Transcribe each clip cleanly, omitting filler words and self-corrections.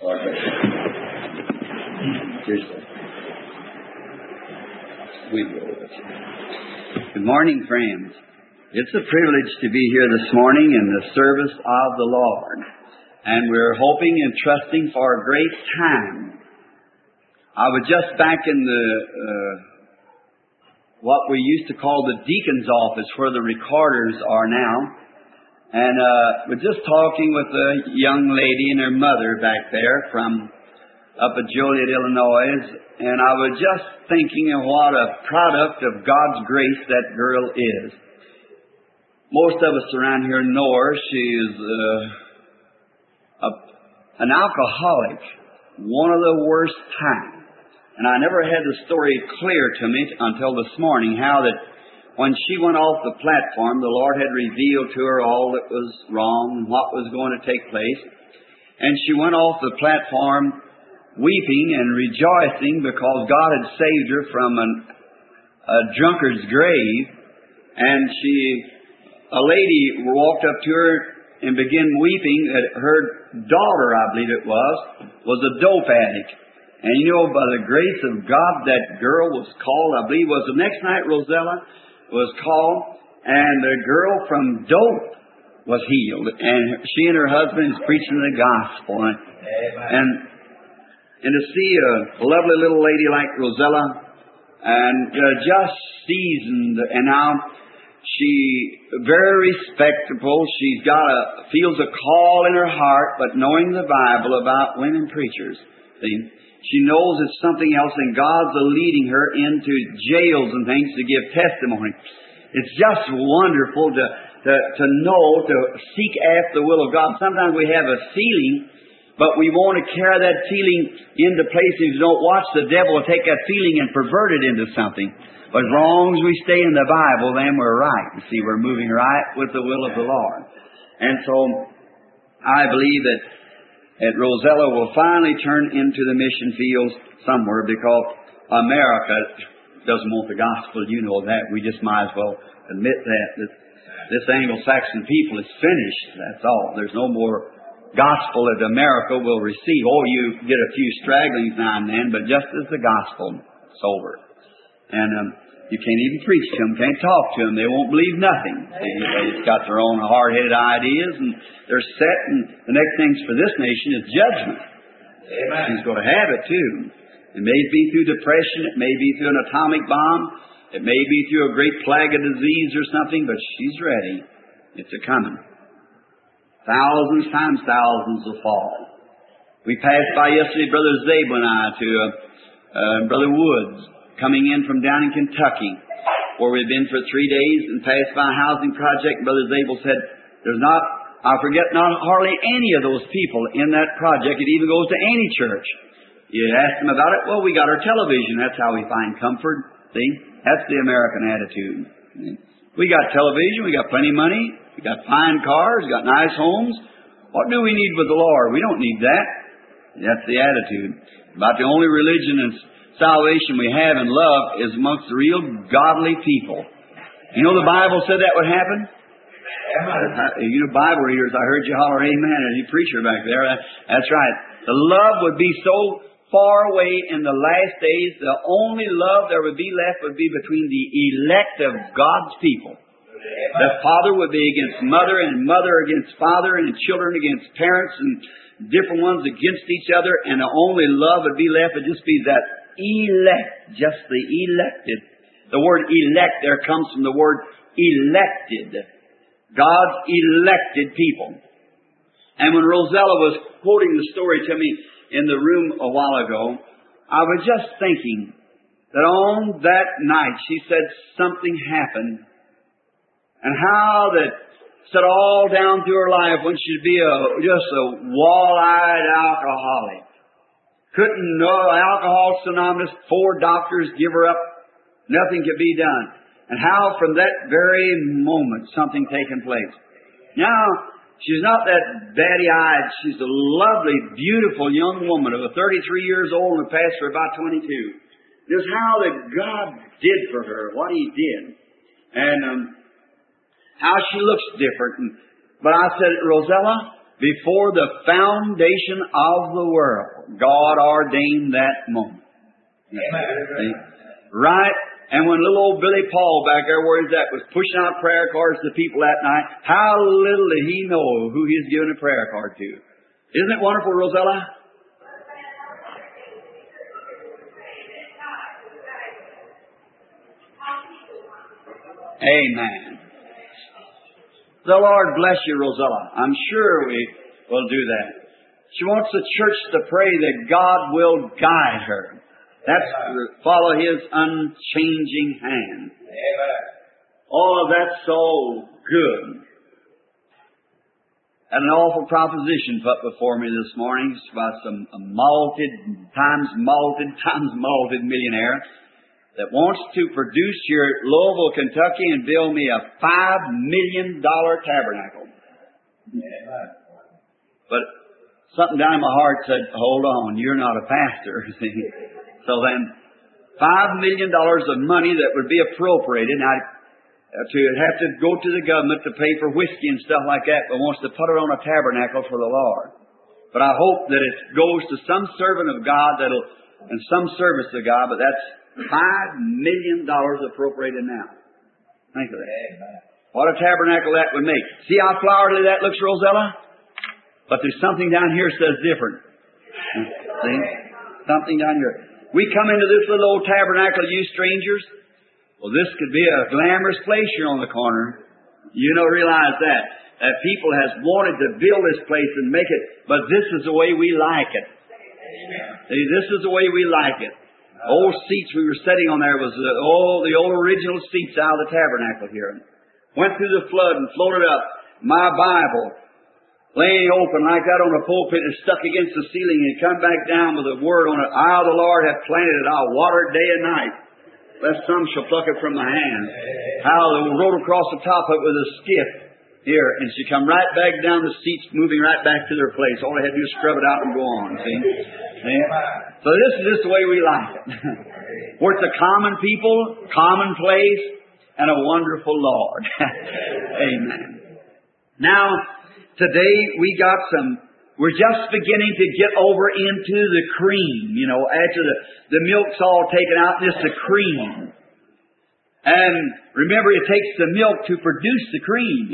God bless you. Cheers. We will with you. Good morning, friends. It's a privilege to be here this morning in the service of the Lord. And we're hoping and trusting for a great time. I was just back in what we used to call the deacon's office, where the recorders are now. And we're just talking with a young lady and her mother back there from up at Joliet, Illinois. And I was just thinking of what a product of God's grace that girl is. Most of us around here know her. She is an alcoholic, one of the worst times. And I never had the story clear to me until this morning, how that when she went off the platform, the Lord had revealed to her all that was wrong and what was going to take place. And she went off the platform weeping and rejoicing because God had saved her from a drunkard's grave. And a lady walked up to her and began weeping that her daughter, I believe it was a dope addict. And you know, by the grace of God, that girl was called, I believe it was the next night, Rosella was called, and the girl from dope was healed. And she and her husband is preaching the gospel. And to see a lovely little lady like Rosella, and just seasoned, and now she very respectable. She's feels a call in her heart, but knowing the Bible about women preachers, see, she knows it's something else, and God's leading her into jails and things to give testimony. It's just wonderful to know, to seek after the will of God. Sometimes we have a feeling, but we want to carry that feeling into places. Don't watch the devil take that feeling and pervert it into something. But as long as we stay in the Bible, then we're right. You see, we're moving right with the will of the Lord. And so I believe that Rosella will finally turn into the mission fields somewhere, because America doesn't want the gospel. You know that. We just might as well admit that this Anglo-Saxon people is finished. That's all. There's no more gospel that America will receive. Oh, you get a few stragglings now and then, but just as the gospel, it's over. And you can't even preach to them, can't talk to them. They won't believe nothing. They've got their own hard-headed ideas, and they're set. And the next things for this nation is judgment. Amen. She's going to have it too. It may be through depression. It may be through an atomic bomb. It may be through a great plague of disease or something, but she's ready. It's a-coming. Thousands times thousands will fall. We passed by yesterday, Brother Zabel and I, to Brother Woods, coming in from down in Kentucky, where we've been for 3 days, and passed by a housing project. Brother Zabel said, I forget not hardly any of those people in that project. It even goes to any church. You ask them about it, well, we got our television. That's how we find comfort. See? That's the American attitude. We got television, we got plenty of money, we got fine cars, we got nice homes. What do we need with the Lord? We don't need that. That's the attitude. About the only religion and salvation we have and love is amongst the real godly people. You know the Bible said that would happen? You know, Bible readers, I heard you holler amen as you preacher back there. That's right. The love would be so far away in the last days, the only love there would be left would be between the elect of God's people. The father would be against mother, and mother against father, and children against parents, and different ones against each other, and the only love would be left would just be that elect, just the elected. The word elect there comes from the word elected. God's elected people. And when Rosella was quoting the story to me in the room a while ago, I was just thinking that on that night she said something happened, and how that set all down through her life when she'd be just a wall-eyed alcoholic. Couldn't know, Alcoholics Anonymous, 4 doctors give her up. Nothing could be done. And how from that very moment something taken place. Now, she's not that batty-eyed. She's a lovely, beautiful young woman of 33 years old and passed for about 22. Just how that God did for her, what He did. And how she looks different. But I said, Rosella, Before the foundation of the world, God ordained that moment. See? Right? And when little old Billy Paul back there where he's at was pushing out prayer cards to people that night, how little did he know who he's giving a prayer card to. Isn't it wonderful, Rosella? Amen. The Lord bless you, Rosella. I'm sure we will do that. She wants the church to pray that God will guide her. That's follow His unchanging hand. Oh, that's so good. Had an awful proposition put before me this morning by some malted millionaire that wants to produce here at Louisville, Kentucky, and build me a $5 million tabernacle. But something down in my heart said, hold on, you're not a pastor. So then, $5 million of money that would be appropriated, now to have to go to the government to pay for whiskey and stuff like that, but wants to put it on a tabernacle for the Lord. But I hope that it goes to some servant of God and some service to God, but that's $5 million appropriated now. Think of that. What a tabernacle that would make. See how flowery that looks, Rosella? But there's something down here that says different. See? Something down here. We come into this little old tabernacle, you strangers. Well, this could be a glamorous place here on the corner. You don't realize that. That people has wanted to build this place and make it, but this is the way we like it. See, this is the way we like it. Old seats we were sitting on there was the old original seats out of the tabernacle here. Went through the flood and floated up. My Bible laying open like that on the pulpit and stuck against the ceiling and come back down with a word on it. I, the Lord, have planted it. I'll water it day and night, lest some shall pluck it from my hand. How they rode across the top of it with a skiff here, and she come right back down the seats, moving right back to their place. All they had to do is scrub it out and go on, see? So this is just the way we like it. We're the common people, common place, and a wonderful Lord. Amen. Now, today we're just beginning to get over into the cream, after the milk's all taken out, just the cream. And remember, it takes the milk to produce the cream,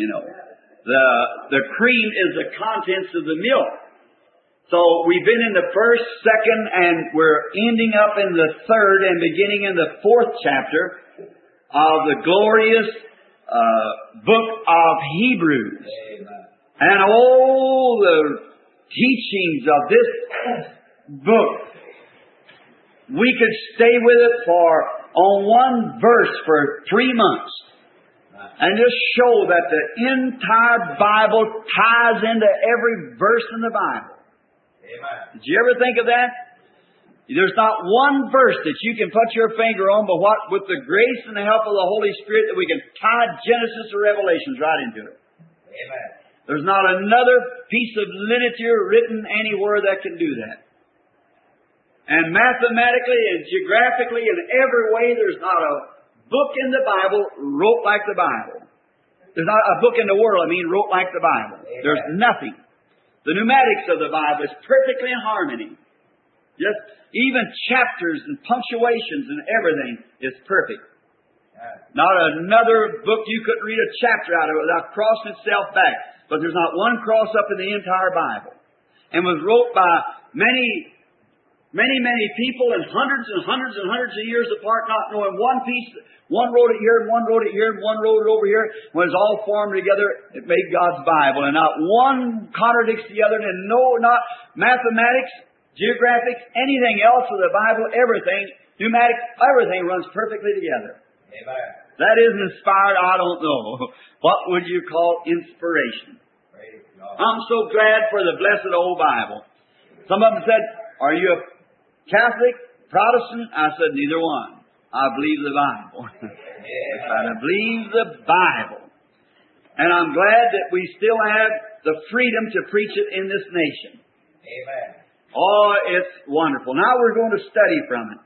The cream is the contents of the milk. So we've been in the first, second, and we're ending up in the third and beginning in the fourth chapter of the glorious book of Hebrews. And all the teachings of this book, we could stay with it on one verse for 3 months and just show that the entire Bible ties into every verse in the Bible. Did you ever think of that? There's not one verse that you can put your finger on, but with the grace and the help of the Holy Spirit, that we can tie Genesis or Revelations right into it. Amen. There's not another piece of literature written anywhere that can do that. And mathematically and geographically in every way, there's not a book in the Bible wrote like the Bible. There's not a book in the world, wrote like the Bible. Amen. There's nothing. The pneumatics of the Bible is perfectly in harmony. Just even chapters and punctuations and everything is perfect. Not another book you couldn't read a chapter out of it without crossing itself back. But there's not one cross up in the entire Bible. And was wrote by many people and hundreds of years apart, not knowing one piece. One wrote it here, and one wrote it here, and one wrote it over here. When it's all formed together, it made God's Bible. And not one contradicts the other, and not mathematics, geographics, anything else of the Bible, everything, pneumatics, everything runs perfectly together. Amen. That isn't inspired, I don't know. What would you call inspiration? I'm so glad for the blessed old Bible. Some of them said, are you a Catholic, Protestant? I said, neither one. I believe the Bible. I believe the Bible. And I'm glad that we still have the freedom to preach it in this nation. Amen. Oh, it's wonderful. Now we're going to study from it.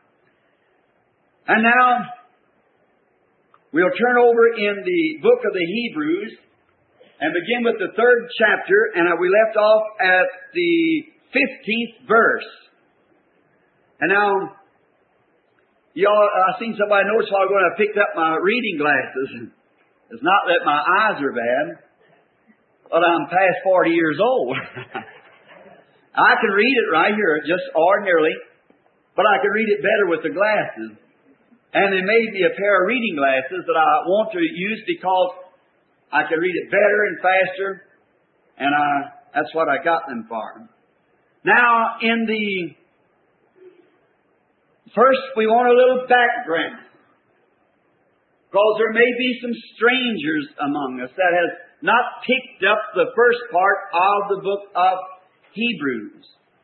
And now we'll turn over in the book of the Hebrews and begin with the 3rd chapter, and we left off at the 15th verse. And now, y'all, I seen somebody notice while ago I picked up my reading glasses. It's not that my eyes are bad, but I'm past 40 years old. I can read it right here, just ordinarily, but I can read it better with the glasses. And there may be a pair of reading glasses that I want to use because I can read it better and faster, and that's what I got them for. Now, in the first, we want a little background, because there may be some strangers among us that has not picked up the first part of the book of Hebrews.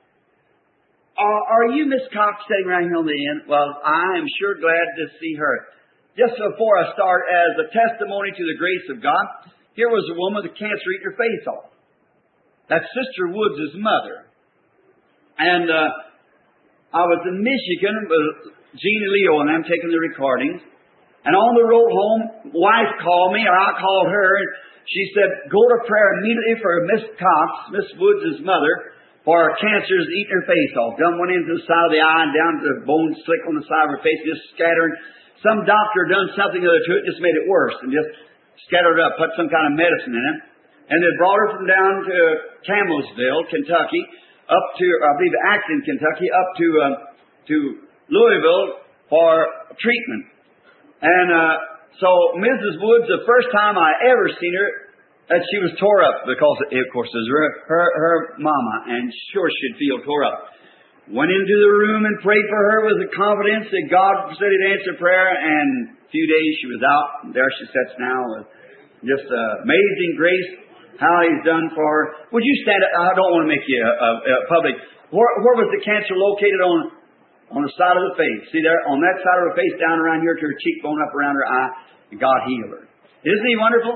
Are you Miss Cox sitting right here on the end? Well, I am sure glad to see her. Just before I start, as a testimony to the grace of God, here was a woman with cancer eating her face off. That's Sister Woods' mother. And I was in Michigan with Gene and Leo, and I'm taking the recordings. And on the road home, wife called me, or I called her, and she said, go to prayer immediately for Miss Cox, Miss Woods' mother, for her cancer's eating her face off. Done went into the side of the eye and down to the bone slick on the side of her face, just scattering. Some doctor done something other to it, just made it worse, and just scattered it up, put some kind of medicine in it. And they brought her from down to Campbellsville, Kentucky, up to, I believe, Acton, Kentucky, up to Louisville for treatment. And so Mrs. Woods, the first time I ever seen her, that she was tore up, because, of course, it was her mama, and sure she'd feel tore up. Went into the room and prayed for her with the confidence that God said He'd answer prayer, and a few days she was out, and there she sits now with just amazing grace, how He's done for her. Would you stand up? I don't want to make you public. Where was the cancer located on the side of the face? See there? On that side of her face, down around here to her cheekbone, up around her eye, and God healed her. Isn't He wonderful?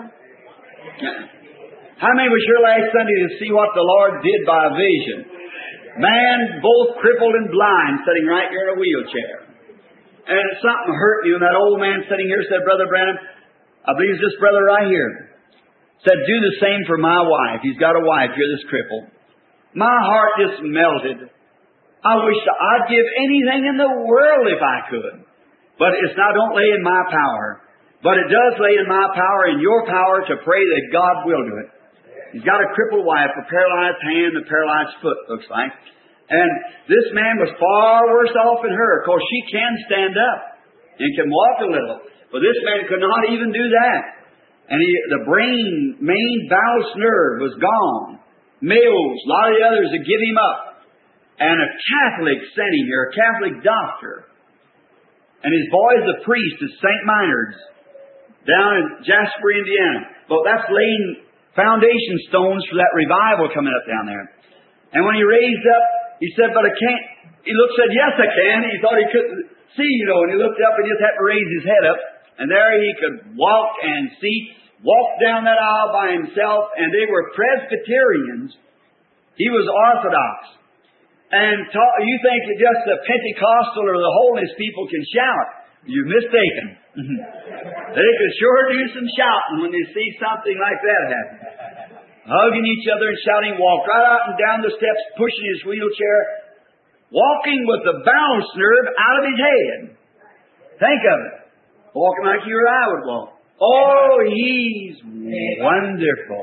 How many was here last Sunday to see what the Lord did by vision? Man, both crippled and blind, sitting right here in a wheelchair. And something hurt me when that old man sitting here said, Brother Branham, I believe it's this brother right here, said, do the same for my wife. He's got a wife here that's crippled. My heart just melted. I wish I'd give anything in the world if I could. But it's not, don't lay in my power. But it does lay in my power, in your power, to pray that God will do it. He's got a crippled wife, a paralyzed hand, a paralyzed foot, looks like. And this man was far worse off than her, because she can stand up and can walk a little. But this man could not even do that. And the main valgus nerve was gone. Mills, a lot of the others had given him up. And a Catholic sent him here, a Catholic doctor. And his boy's a priest at St. Minard's down in Jasper, Indiana. But that's laying foundation stones for that revival coming up down there. And when he raised up, he said, but I can't. He said, yes, I can. He thought he couldn't see, and he looked up and just had to raise his head up. And there he could walk and see, walk down that aisle by himself, and they were Presbyterians. He was Orthodox. And you think that just the Pentecostal or the holiness people can shout. You're mistaken. They could sure do some shouting when they see something like that happen. Hugging each other and shouting, walked right out and down the steps, pushing his wheelchair, walking with the balance nerve out of his head. Think of it. Walking like you or I would walk. Oh, He's wonderful.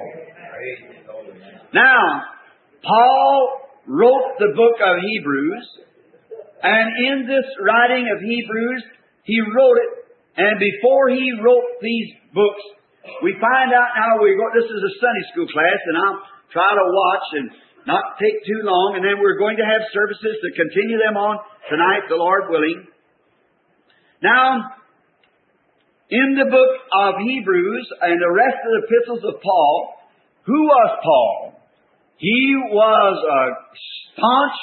Now, Paul wrote the book of Hebrews, and in this writing of Hebrews, he wrote it, and before he wrote these books, we find out now, this is a Sunday school class, and I'll try to watch and not take too long, and then we're going to have services to continue them on tonight, the Lord willing. Now, in the book of Hebrews and the rest of the epistles of Paul, who was Paul? He was a staunch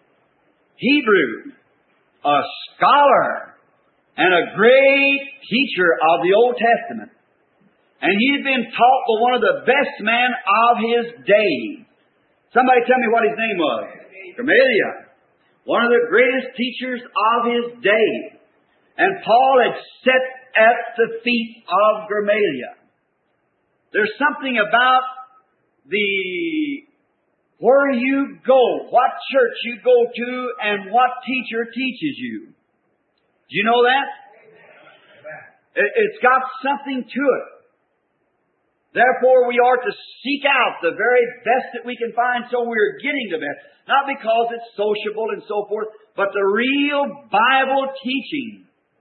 Hebrew, a scholar, and a great teacher of the Old Testament. And he'd been taught by one of the best men of his day. Somebody tell me what his name was. Gamaliel. One of the greatest teachers of his day. And Paul had sat at the feet of Gamaliel. There's something about where you go, what church you go to, and what teacher teaches you. Do you know that? It's got something to it. Therefore, we are to seek out the very best that we can find, so we're getting the best. Not because it's sociable and so forth, but the real Bible teaching.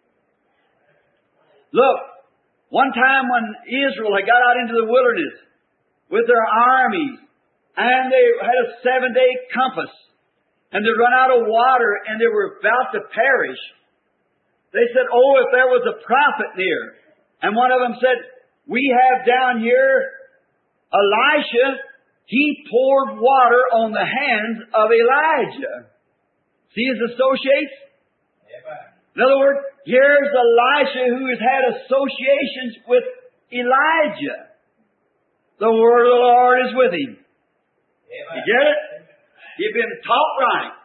Look, one time when Israel had got out into the wilderness with their armies, and they had a 7-day compass, and they'd run out of water, and they were about to perish. They said, oh, if there was a prophet near. And one of them said, we have down here Elisha. He poured water on the hands of Elijah. See his associates? In other words, here's Elisha who has had associations with Elijah. The word of the Lord is with him. You get it? He'd been taught right.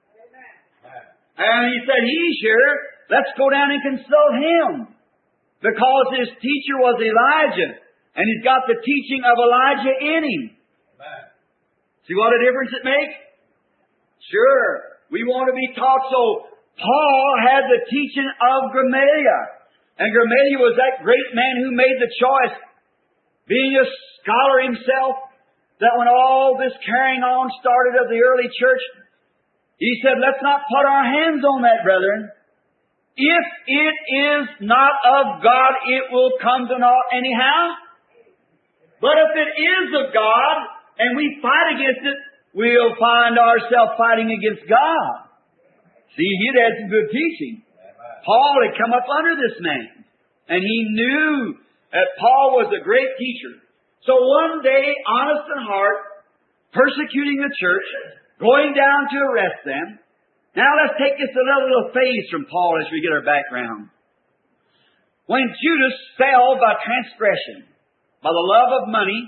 And he said, he's here. Let's go down and consult him. Because his teacher was Elijah. And he's got the teaching of Elijah in him. See what a difference it makes? Sure. We want to be taught. So Paul had the teaching of Gamaliel. And Gamaliel was that great man who made the choice, being a scholar himself, that when all this carrying on started of the early church, he said, let's not put our hands on that, brethren. If it is not of God, it will come to naught anyhow. But if it is of God, and we fight against it, we'll find ourselves fighting against God. See, he'd had some good teaching. Paul had come up under this man, and he knew that Paul was a great teacher. So one day, honest in heart, persecuting the church, going down to arrest them. Now let's take just another little phase from Paul as we get our background. When Judas fell by transgression, by the love of money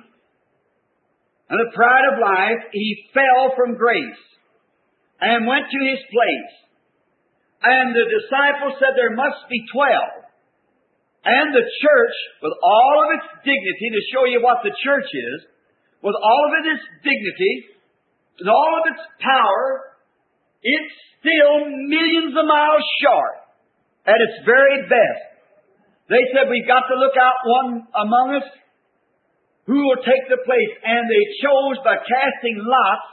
and the pride of life, he fell from grace and went to his place. And the disciples said there must be 12. And the church, with all of its dignity, to show you what the church is, with all of its dignity and all of its power, it's still millions of miles short at its very best. They said, we've got to look out one among us who will take the place. And they chose by casting lots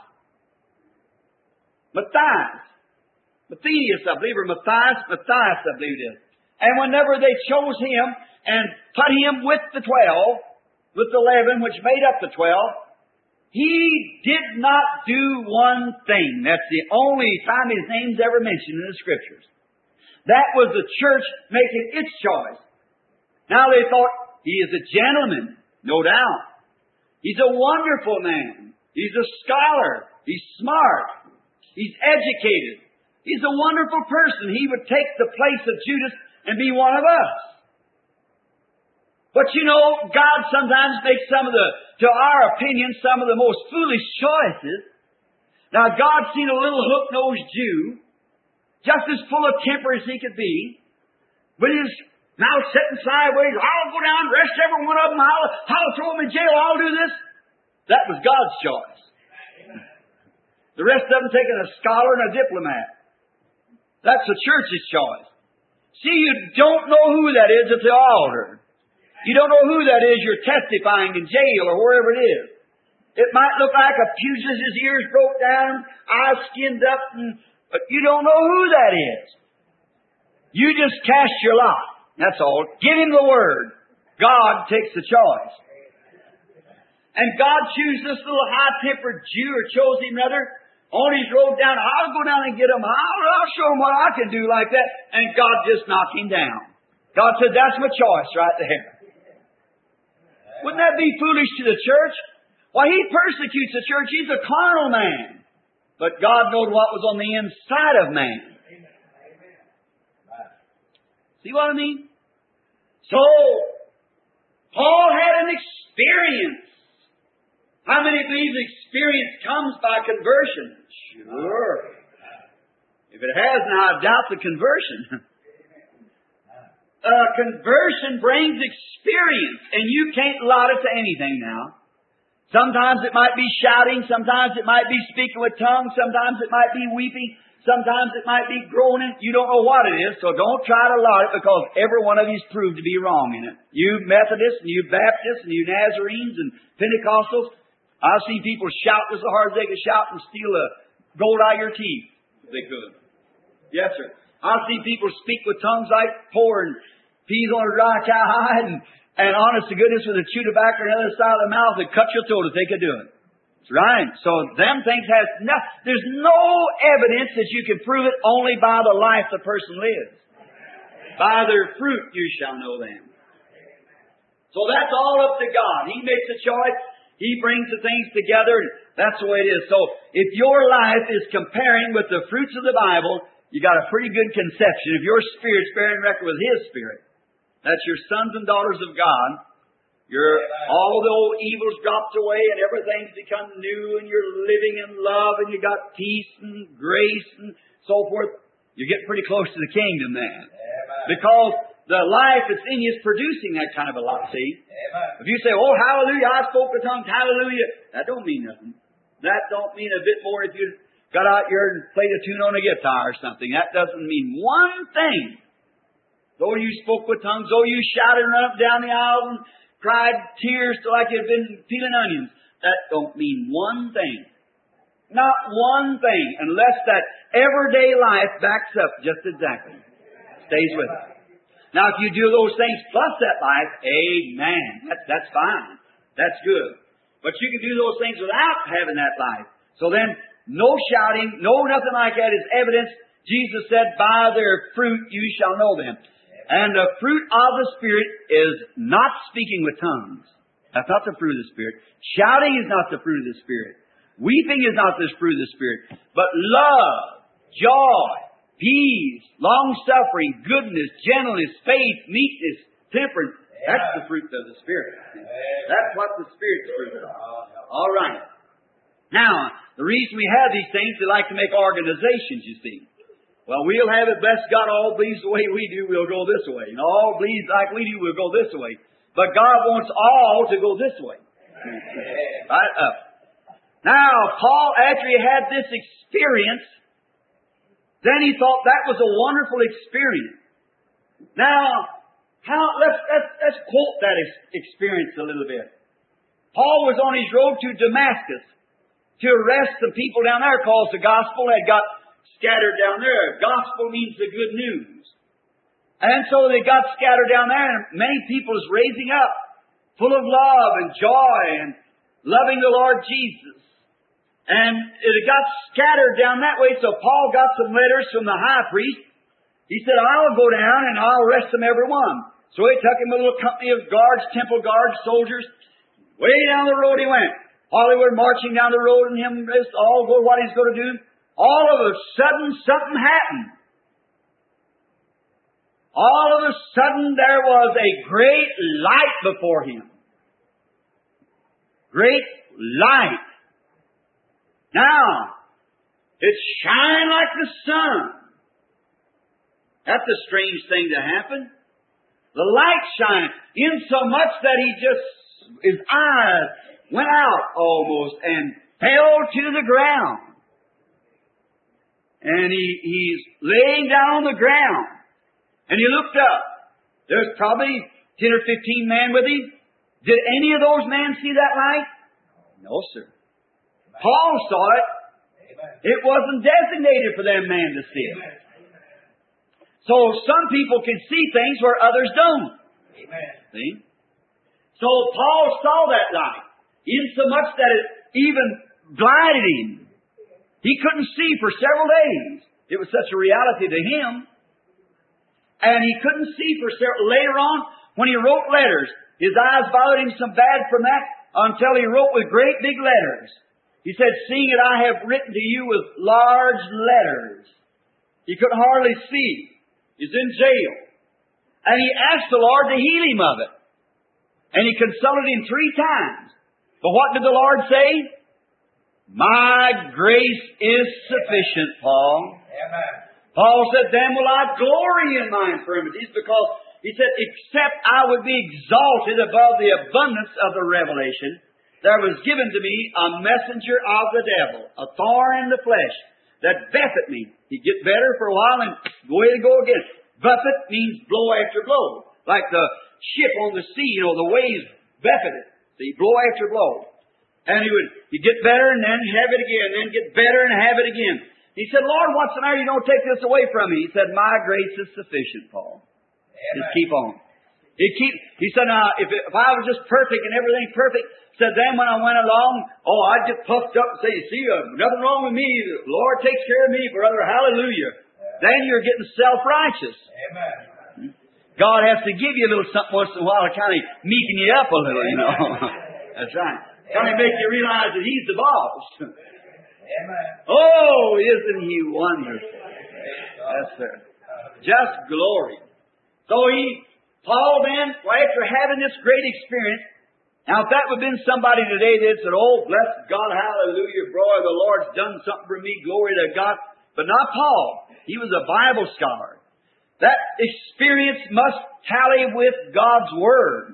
Matthias, I believe, or Matthias, I believe it is. And whenever they chose him and put him with the 12, with the 11, which made up the 12, he did not do one thing. That's the only time his name's ever mentioned in the Scriptures. That was the church making its choice. Now they thought, he is a gentleman, no doubt. He's a wonderful man. He's a scholar. He's smart. He's educated. He's a wonderful person. He would take the place of Judas and be one of us. But you know, God sometimes makes to our opinion, some of the most foolish choices. Now, God seen a little hook-nosed Jew, just as full of temper as he could be, with his mouth sitting sideways. I'll go down and arrest every one of them. I'll throw them in jail. I'll do this. That was God's choice. The rest of them taking a scholar and a diplomat. That's the church's choice. See, you don't know who that is at the altar. You don't know who that is you're testifying in jail or wherever it is. It might look like a pugilist, his ears broke down, eyes skinned up, but you don't know who that is. You just cast your lot. That's all. Give him the word. God takes the choice. And God chose this little high-tempered Jew, or chose him rather, on his road down. I'll go down and get him. I'll show him what I can do like that. And God just knocked him down. God said, that's my choice right there. Wouldn't that be foolish to the church? Why, he persecutes the church. He's a carnal man. But God knowed what was on the inside of man. See what I mean? So, Paul had an experience. How many believe experience comes by conversion? Sure. If it has, now I doubt the conversion. Conversion brings experience, and you can't lot it to anything now. Sometimes it might be shouting, sometimes it might be speaking with tongues, sometimes it might be weeping, sometimes it might be groaning. You don't know what it is, so don't try to lot it, because every one of you's proved to be wrong in it. You Methodists, and you Baptists, and you Nazarenes, and Pentecostals, I've seen people shout as hard as they could shout and steal the gold out of your teeth. They could. Yes, sir. I've seen people speak with tongues like pouring peas on a dry cowhide, and honest to goodness, with a chew tobacco on the other side of the mouth, it'd cut your throat if they could do it. That's right. So them things there's no evidence that you can prove it, only by the life the person lives. By their fruit you shall know them. So that's all up to God. He makes a choice. He brings the things together. That's the way it is. So if your life is comparing with the fruits of the Bible, you got a pretty good conception. If your spirit's bearing record with His Spirit, that's your sons and daughters of God. All the old evils dropped away and everything's become new, and you're living in love, and you got peace and grace and so forth. You're getting pretty close to the kingdom then. Because the life that's in you is producing that kind of a life, see? If you say, oh, hallelujah, I spoke with tongues, hallelujah, that don't mean nothing. That don't mean a bit more if you got out here and played a tune on a guitar or something. That doesn't mean one thing. Though you spoke with tongues, though you shouted and ran up down the aisle and cried tears like you'd been peeling onions, that don't mean one thing. Not one thing, unless that everyday life backs up just exactly. Stays with it. Now, if you do those things plus that life, amen. That's fine. That's good. But you can do those things without having that life. So then, no shouting, no nothing like that is evidence. Jesus said, by their fruit you shall know them. And the fruit of the Spirit is not speaking with tongues. That's not the fruit of the Spirit. Shouting is not the fruit of the Spirit. Weeping is not the fruit of the Spirit. But love, joy, peace, long-suffering, goodness, gentleness, faith, meekness, temperance. That's the fruit of the Spirit. That's what the Spirit's fruit is. All right. Now, the reason we have these things, they like to make organizations, you see. Well, we'll have it, bless God, all believes the way we do, we'll go this way. And all believes like we do, we'll go this way. But God wants all to go this way. Right up. Now, Paul, after he had this experience, then he thought that was a wonderful experience. Now, let's quote that experience a little bit. Paul was on his road to Damascus to arrest the people down there, because the gospel had got scattered down there. Gospel means the good news. And so they got scattered down there, and many people is raising up, full of love and joy and loving the Lord Jesus. And it got scattered down that way, so Paul got some letters from the high priest. He said, I'll go down and I'll arrest them every one. So he took him a little company of guards, temple guards, soldiers. Way down the road he went. Hollywood marching down the road, and him all go what he's going to do. All of a sudden, something happened. All of a sudden, there was a great light before him. Great light. Now, it shined like the sun. That's a strange thing to happen. The light shined in so much that his eyes went out almost and fell to the ground. And he's laying down on the ground. And he looked up. There's probably 10 or 15 men with him. Did any of those men see that light? No, sir. Paul saw it. It wasn't designated for them men to see it. So some people can see things where others don't. See? So Paul saw that light, insomuch that it even blinded him. He couldn't see for several days. It was such a reality to him. And he couldn't see for several... Later on, when he wrote letters, his eyes bothered him so bad from that until he wrote with great big letters. He said, seeing that I have written to you with large letters. He couldn't hardly see. He's in jail. And he asked the Lord to heal him of it. And he consulted him 3 times. But what did the Lord say? My grace is sufficient, Paul. Amen. Paul said, then will I glory in my infirmities, because He said, except I would be exalted above the abundance of the revelation, there was given to me a messenger of the devil, a thorn in the flesh, that buffet me. He'd get better for a while and go ahead and go again. Buffet means blow after blow. Like the ship on the sea, the waves buffet it. See, blow after blow. And he'd get better and then have it again, then get better and have it again. He said, Lord, what's the matter? You don't take this away from me. He said, my grace is sufficient, Paul. Amen. Just keep on. He said, now, if I was just perfect and everything perfect, said then when I went along, I'd get puffed up and say, see, nothing wrong with me. The Lord takes care of me, brother. Hallelujah. Amen. Then you're getting self-righteous. Amen. God has to give you a little something once in a while to kind of meeken you up a little, That's right. Kind of make you realize that He's the boss. Amen. Oh, isn't He wonderful? Yes, sir. Just glory. So Paul then, after having this great experience, now if that would have been somebody today that said, oh, bless God, hallelujah, boy, the Lord's done something for me, glory to God. But not Paul. He was a Bible scholar. That experience must tally with God's Word.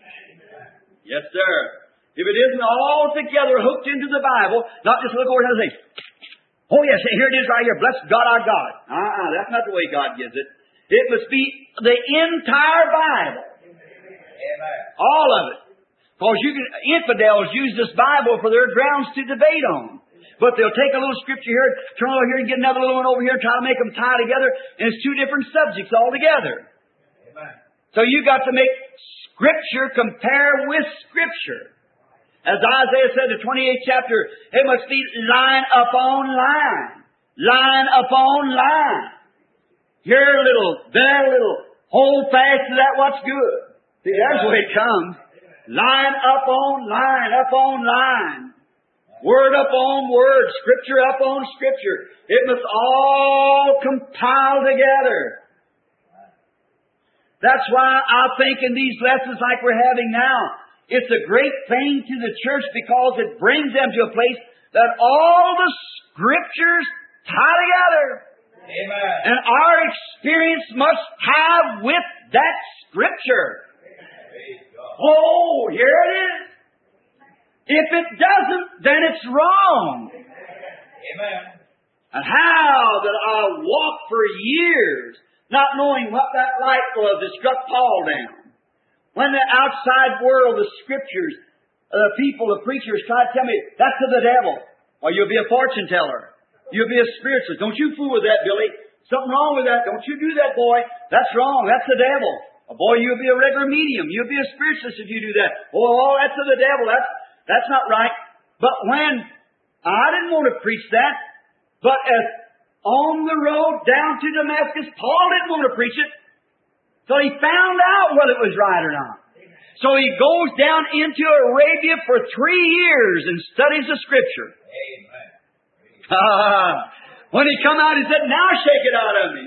Yes, sir. If it isn't altogether hooked into the Bible, not just look over and say, oh yes, here it is right here, bless God our God. That's not the way God gives it. It must be the entire Bible. Amen. All of it. Because infidels use this Bible for their grounds to debate on. But they'll take a little scripture here, turn over here and get another little one over here and try to make them tie together, and it's two different subjects altogether. Amen. So you've got to make Scripture compare with Scripture. As Isaiah said, the 28th chapter, it must be line upon line. Line upon line. Here a little, there a little. Hold fast to that what's good. See, that's the way it comes. Line upon line, upon line. Word upon word, Scripture upon Scripture. It must all compile together. That's why I think in these lessons like we're having now, it's a great thing to the church because it brings them to a place that all the Scriptures tie together. Amen. And our experience must tie with that Scripture. Oh, here it is. If it doesn't, then it's wrong. Amen. And how that I walked for years not knowing what that light was that struck Paul down. When the outside world, the Scriptures, the people, the preachers tried to tell me, that's of the devil. Well, you'll be a fortune teller. You'll be a spiritualist. Don't you fool with that, Billy. Something wrong with that. Don't you do that, boy. That's wrong. That's the devil. Boy, you'll be a regular medium. You'll be a spiritualist if you do that. Oh, that's of the devil. That's not right. But when I didn't want to preach that, but as on the road down to Damascus, Paul didn't want to preach it. So he found out whether it was right or not. So he goes down into Arabia for 3 years and studies the Scripture. Amen. When he come out, he said, now shake it out of me.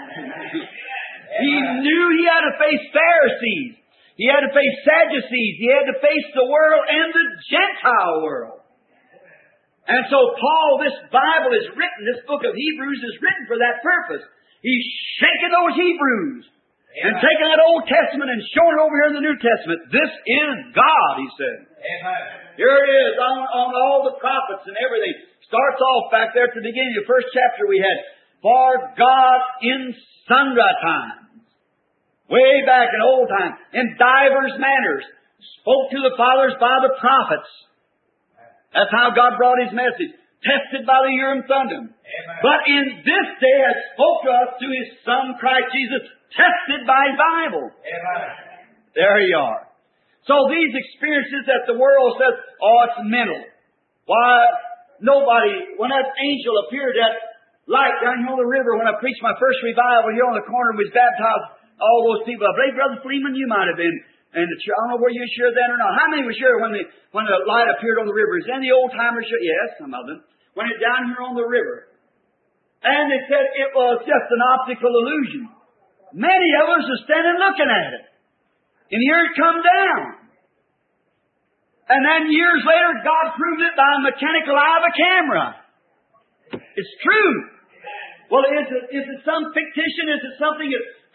He knew he had to face Pharisees. He had to face Sadducees. He had to face the world and the Gentile world. And so Paul, this Bible is written, this book of Hebrews is written for that purpose. He's shaking those Hebrews and taking that Old Testament and showing it over here in the New Testament. This is God, he said. Amen. Here it is on all the prophets and everything. Starts off back there at the beginning of the first chapter we had. For God in sundry times, way back in old time, in divers manners, spoke to the fathers by the prophets. That's how God brought His message. Tested by the Urim Thummim. But in this day has spoke to us through His Son Christ Jesus, tested by His Bible. Amen. There you are. So these experiences that the world says, oh, it's mental. Why, nobody, when that angel appeared, that light down here on the river, when I preached my first revival here on the corner and was baptized, all those people, I believe Brother Fleeman, you might have been. And I don't know where you were sure then or not. How many were sure when the light appeared on the river? Is any old-timers sure? Yes, some of them. When it down here on the river. And they said it was just an optical illusion. Many of us are standing looking at it. And here it come down. And then years later, God proved it by a mechanical eye of a camera. It's true. Well, is it some fictician? Is it something that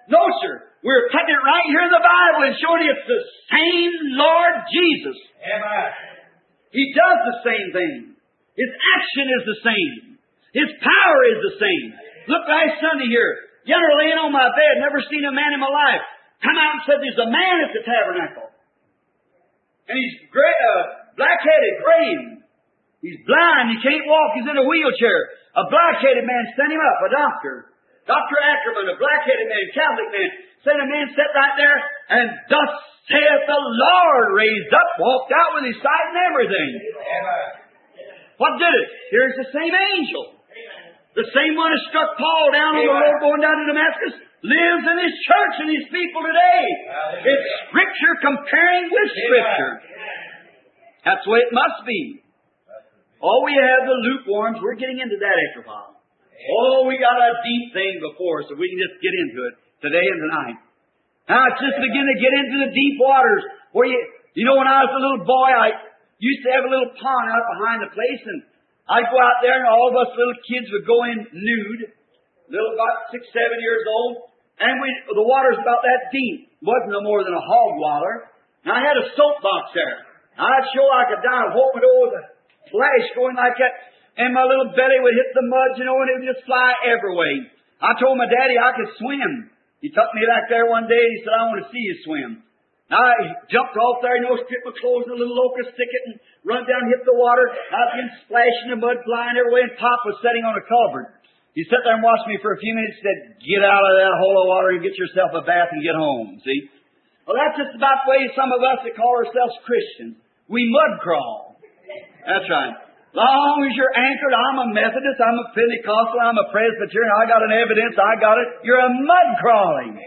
No, sir. We're putting it right here in the Bible and showing you it's the same Lord Jesus. Amen. He does the same thing. His action is the same. His power is the same. Look, last Sunday here, you're laying on my bed, never seen a man in my life. Come out and said, there's a man at the tabernacle. And he's black-headed, graying. He's blind, he can't walk, he's in a wheelchair. A black-headed man, send him up, a doctor. Dr. Ackerman, a black-headed man, Catholic man. Sent a man, sat right there, and thus saith the Lord, raised up, walked out with his sight and everything. Amen. What did it? Here's the same angel. The same one that struck Paul down on the road going down to Damascus lives in his church and his people today. It's Scripture comparing with Scripture. That's the way it must be. Oh, we have the lukewarms. We're getting into that after a while. Oh, we got a deep thing before us, so we can just get into it today and tonight. Now, it's just beginning to get into the deep waters where you know, when I was a little boy, I used to have a little pond out behind the place, and I'd go out there, and all of us little kids would go in nude, about 6, 7 years old, and the water's about that deep. It wasn't no more than a hog water. And I had a soapbox there. I'd show I could dive, holding it over the flash going like that, and my little belly would hit the mud, you know, and it would just fly every way. I told my daddy I could swim. He took me back there one day and he said, I want to see you swim. Now, I jumped off there, you know, stripped my clothes in a little locust thicket and run down, hit the water. I've been splashing the mud, flying every way, and Pop was sitting on a culvert. He sat there and watched me for a few minutes and said, get out of that hole of water and get yourself a bath and get home, see? Well, that's just about the way some of us that call ourselves Christians. We mud crawl. That's right. Long as you're anchored, I'm a Methodist, I'm a Pentecostal, I'm a Presbyterian, I got an evidence, I got it. You're a mud crawling.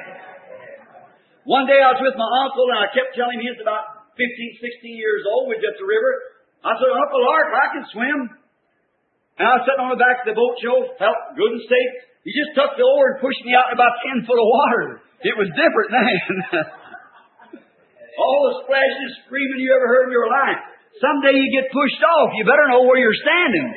One day I was with my uncle and I kept telling him he was about 15, 16 years old. We'd at the river. I said, Uncle Art, I can swim. And I was sitting on the back of the boat, Joe, felt good and safe. He just took the oar and pushed me out in about 10 foot of water. It was different then. All the splashing and screaming you ever heard in your life. Someday you get pushed off, you better know where you're standing.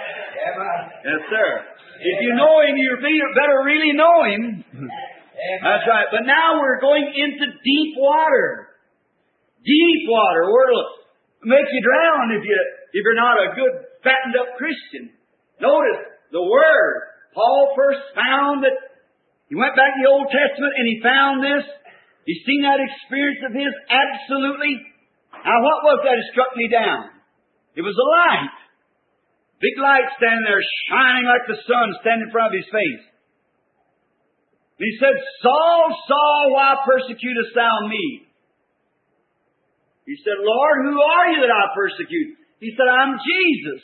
Yes, sir. If you know Him, you better really know Him. That's right. But now we're going into deep water. Deep water. Where it'll make you drown if you're not a good, fattened up Christian. Notice the Word. Paul first found that he went back to the Old Testament and he found this. He's seen that experience of his absolutely. Now, what was that that struck me down? It was a light. Big light standing there, shining like the sun, standing in front of his face. And he said, Saul, Saul, why persecutest thou me? He said, Lord, who are you that I persecute? He said, I'm Jesus.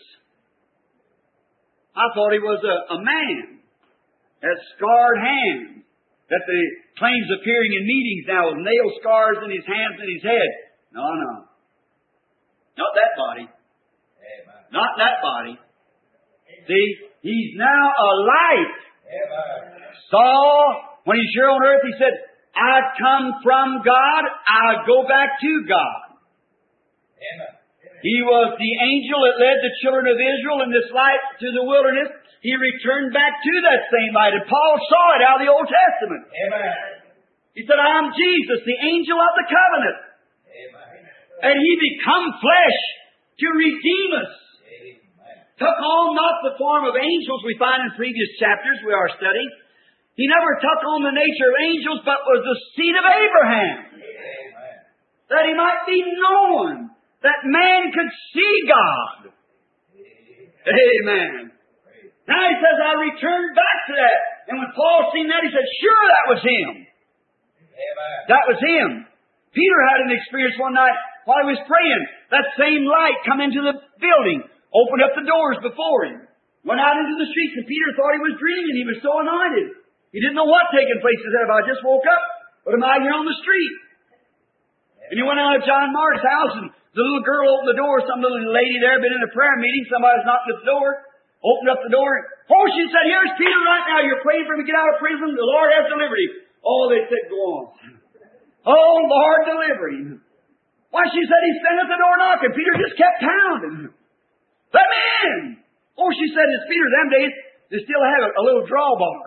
I thought he was a man. Had scarred hands. That the claims appearing in meetings now with nail scars in his hands and his head. No. Not that body. Amen. Not that body. See, he's now a light. Amen. Saul, when he's here on earth, he said, I come from God, I go back to God. Amen. He was the angel that led the children of Israel in this light to the wilderness. He returned back to that same light. And Paul saw it out of the Old Testament. Amen. He said, I'm Jesus, the angel of the covenant. Amen. And He become flesh to redeem us. Amen. Took on not the form of angels we find in previous chapters we are studying. He never took on the nature of angels, but was the seed of Abraham. Amen. That He might be known. That man could see God. Amen. Now he says, I returned back to that. And when Paul seen that, he said, sure, that was him. Amen. That was him. Peter had an experience one night while he was praying. That same light come into the building, opened up the doors before him, went out into the streets, and Peter thought he was dreaming. He was so anointed. He didn't know what taking place. He said, if I just woke up, what am I here on the street? And he went out of John Mark's house, and the little girl opened the door. Some little lady there had been in a prayer meeting. Somebody's knocked at the door. Opened up the door. Oh, she said, here's Peter right now. You're praying for him to get out of prison. The Lord has delivered him. Oh, they said, go on. Oh, Lord, deliver him. Why, she said, he's standing at the door knocking. Peter just kept pounding. Let me in. Oh, she said, it's Peter. Them days, they still have a little drawbar.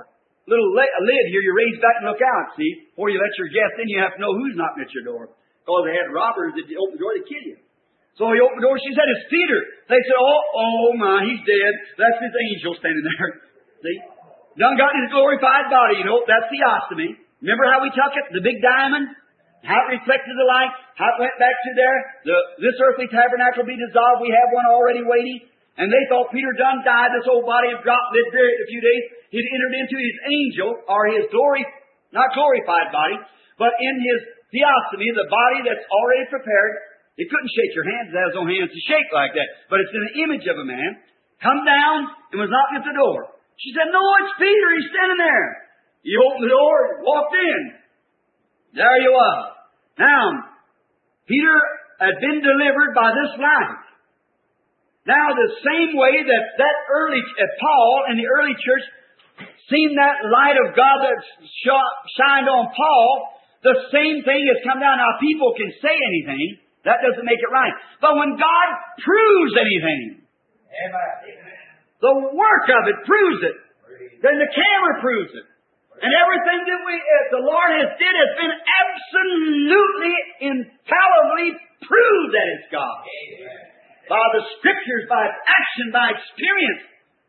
little lid here you raise back and look out, see? Before you let your guest in, you have to know who's knocking at your door. Because they had robbers that opened the door to kill you. So he opened the door. She said, it's Peter. They said, oh my, he's dead. That's his angel standing there. See? Done got his glorified body, you know. That's theophany. Remember how we took it? The big diamond? How it reflected the light? How it went back to there? This earthly tabernacle be dissolved. We have one already waiting. And they thought Peter done died. This old body had dropped. They'd buried it a few days. He'd entered into his angel, or his glory, not glorified body, but in his theophany, the body that's already prepared. It couldn't shake your hands. It has no hands to shake like that. But it's in the image of a man. Come down and was knocking at the door. She said, no, it's Peter. He's standing there. He opened the door and walked in. There you are. Now, Peter had been delivered by this light. Now, the same way that early Paul in the early church seen that light of God that shined on Paul, the same thing has come down. Now, people can say anything. That doesn't make it right. But when God proves anything, the work of it proves it. Then the camera proves it. And everything that the Lord has did has been absolutely, infallibly proved that it's God. By the Scriptures, by action, by experience.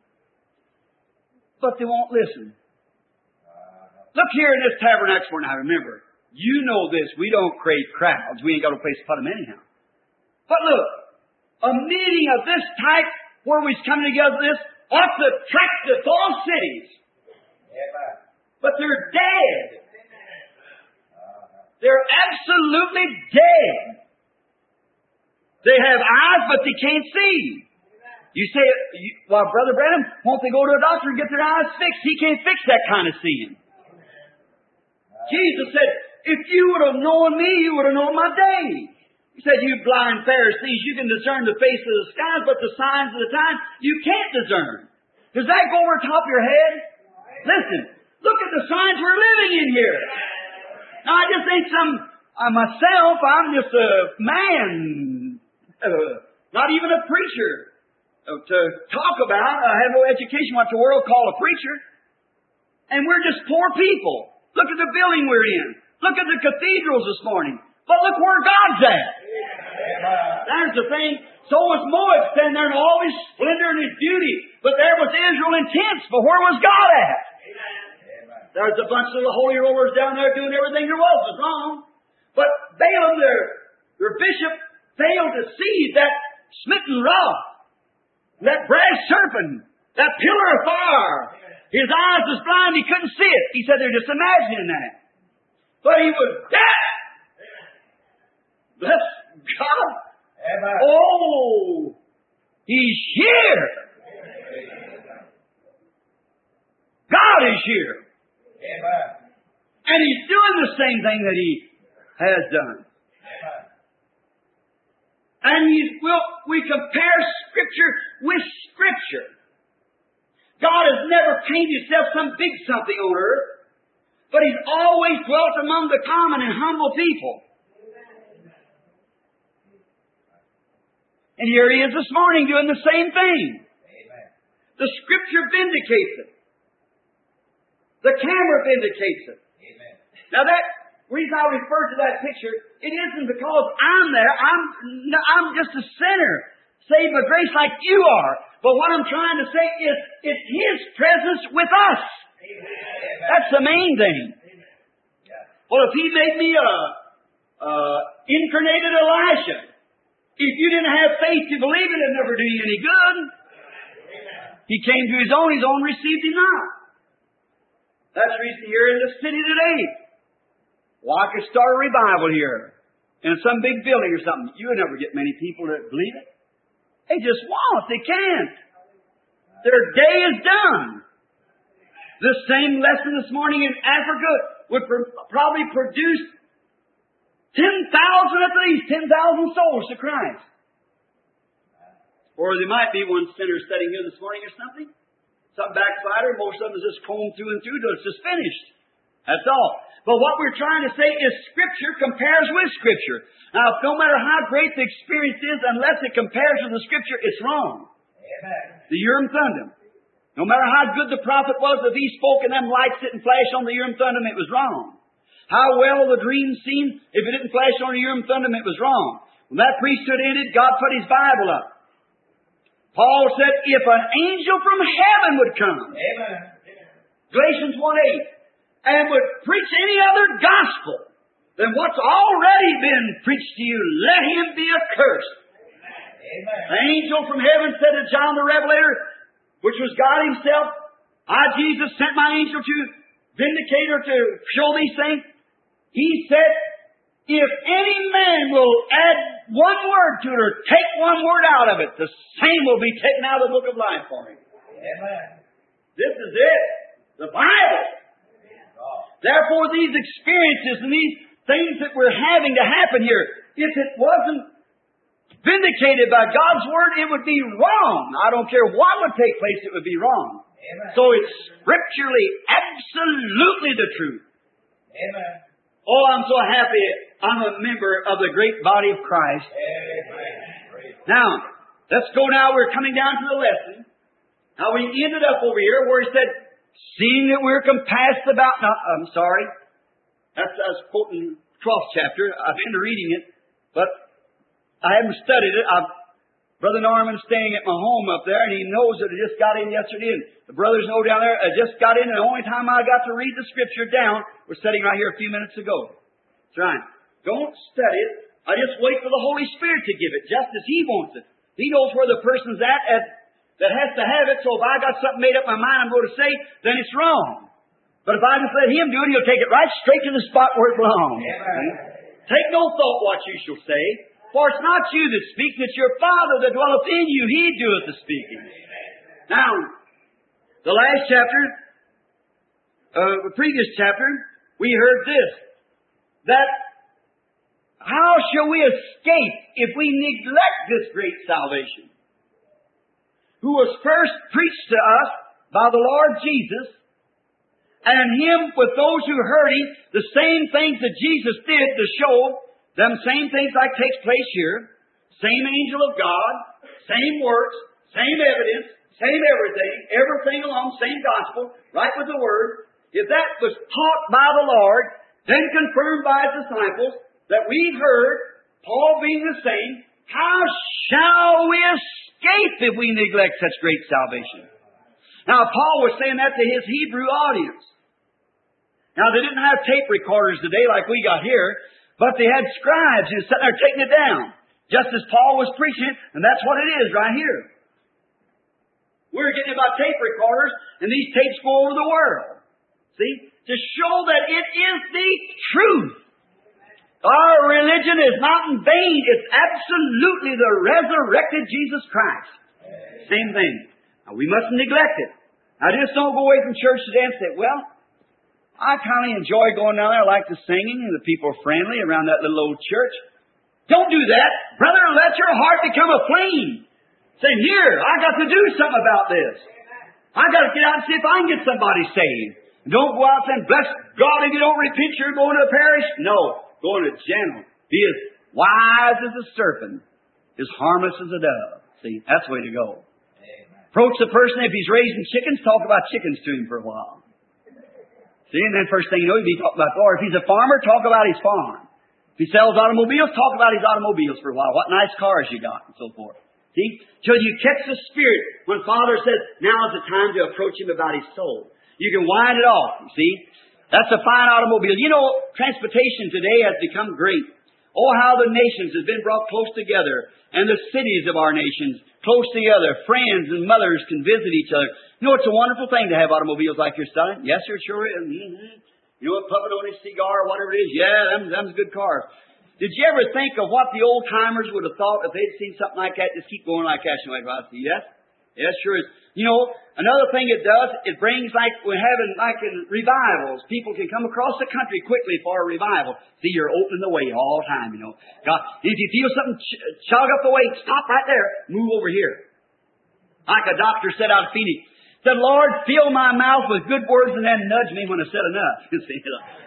But they won't listen. Look here in this tabernacle now, remember. You know this. We don't create crowds. We ain't got a place to put them anyhow. But look, a meeting of this type where we're coming together this ought to attract the whole cities. But they're dead. They're absolutely dead. They have eyes, but they can't see. You say, well, Brother Branham, won't they go to a doctor and get their eyes fixed? He can't fix that kind of seeing. Jesus said, if you would have known me, you would have known my day. He said, you blind Pharisees, you can discern the face of the skies, but the signs of the times you can't discern. Does that go over top of your head? Listen, look at the signs we're living in here. Now, I just think myself, I'm just a man, not even a preacher, to talk about. I have no education what the world call a preacher. And we're just poor people. Look at the building we're in. Look at the cathedrals this morning. But look where God's at. There's the thing. So was Moab standing there in all his splendor and his beauty. But there was Israel in tents. But where was God at? There's a bunch of the holy rollers down there doing everything there was wrong. But Balaam, their bishop, failed to see that smitten rod, that brass serpent, that pillar of fire. His eyes was blind. He couldn't see it. He said they're just imagining that. But he was dead. Bless God. Oh, he's here. God is here. And he's doing the same thing that he has done. And we compare Scripture with Scripture. God has never painted himself some big something on earth. But he's always dwelt among the common and humble people. And here he is this morning doing the same thing. The Scripture vindicates it. The camera vindicates it. Now that reason I refer to that picture, it isn't because I'm there. I'm just a sinner, saved by grace like you are. But what I'm trying to say is, it's His presence with us. That's the main thing. Well, if He made me incarnated Elisha, if you didn't have faith to believe it, it'd never do you any good. He came to His own received Him not. That's the reason you're in the city today. Well, I could start a revival here in some big building or something. You would never get many people that believe it. They just won't. They can't. Their day is done. The same lesson this morning in Africa would probably produce 10,000 at least, 10,000 souls to Christ. Or there might be one sinner sitting here this morning or something. Some backslider, most of them is just combed through and through till it's just finished. That's all. But what we're trying to say is Scripture compares with Scripture. Now, no matter how great the experience is, unless it compares with the Scripture, it's wrong. Amen. The Urim Thummim. No matter how good the prophet was, if he spoke and them lights didn't flash on the Urim Thummim, it was wrong. How well the dream seemed, if it didn't flash on the Urim Thummim, it was wrong. When that priesthood ended, God put His Bible up. Paul said, if an angel from heaven would come, Amen. Galatians 1:8, and would preach any other gospel than what's already been preached to you, let him be accursed. Amen. An angel from heaven said to John the Revelator, which was God Himself, I, Jesus, sent my angel to vindicate or to show these things. He said, if any man will add one word to it or take one word out of it, the same will be taken out of the book of life for him. Amen. This is it. The Bible. Therefore, these experiences and these things that we're having to happen here, if it wasn't vindicated by God's Word, it would be wrong. I don't care what would take place, it would be wrong. Amen. So it's scripturally absolutely the truth. Amen. Oh, I'm so happy I'm a member of the great body of Christ. Amen. Now, let's go now. We're coming down to the lesson. Now, we ended up over here where he said, seeing that we're compassed about... No, I'm sorry. I was quoting 12th chapter. I've been reading it, but I haven't studied it. Brother Norman's staying at my home up there, and he knows that I just got in yesterday. And the brothers know down there, I just got in, and the only time I got to read the Scripture down was sitting right here a few minutes ago. That's right. Don't study it. I just wait for the Holy Spirit to give it, just as He wants it. He knows where the person's at that has to have it, so if I got something made up in my mind I'm going to say, then it's wrong. But if I just let Him do it, He'll take it right straight to the spot where it belongs. Amen. Take no thought what you shall say. For it's not you that speak, it's your Father that dwelleth in you. He doeth the speaking. Now, the last chapter, the previous chapter, we heard this. That how shall we escape if we neglect this great salvation? Who was first preached to us by the Lord Jesus, and Him with those who heard Him, the same things that Jesus did to show them same things like takes place here, same angel of God, same works, same evidence, same everything along, same gospel, right with the Word. If that was taught by the Lord, then confirmed by His disciples, that we heard, Paul being the same, how shall we escape if we neglect such great salvation? Now, Paul was saying that to his Hebrew audience. Now, they didn't have tape recorders today like we got here, but they had scribes who were sitting there taking it down, just as Paul was preaching it, and that's what it is right here. We're getting about tape recorders, and these tapes go over the world. See? To show that it is the truth. Our religion is not in vain. It's absolutely the resurrected Jesus Christ. Same thing. Now, we mustn't neglect it. Now, just don't go away from church today and say, well, I kind of enjoy going down there. I like the singing, and the people are friendly around that little old church. Don't do that. Brother, let your heart become aflame. Say, here, I got to do something about this. I got to get out and see if I can get somebody saved. Don't go out saying, bless God, if you don't repent, you're going to the parish. No, go in a gentle. Be as wise as a serpent, as harmless as a dove. See, that's the way to go. Approach the person, if he's raising chickens, talk about chickens to him for a while. See, and then first thing you know, you'll be talking about, or if he's a farmer, talk about his farm. If he sells automobiles, talk about his automobiles for a while. What nice cars you got, and so forth. See? Till you catch the Spirit. When Father says, now is the time to approach Him about his soul. You can wind it off, you see. That's a fine automobile. You know, transportation today has become great. Oh, how the nations have been brought close together, and the cities of our nations close together. Friends and mothers can visit each other. You know, it's a wonderful thing to have automobiles like you're selling. Yes, sir, sure is. Mm-hmm. You know, puffing on his cigar or whatever it is. Yeah, them's good cars. Did you ever think of what the old-timers would have thought if they'd seen something like that? Just keep going like that. Yes? Yes, sure is. You know, another thing it does, it brings like we're having like in revivals. People can come across the country quickly for a revival. See, you're opening the way all the time, you know. God, if you feel something jog up the way, stop right there. Move over here. Like a doctor said out of Phoenix. Said, Lord, fill my mouth with good words and then nudge me when I've said enough. See,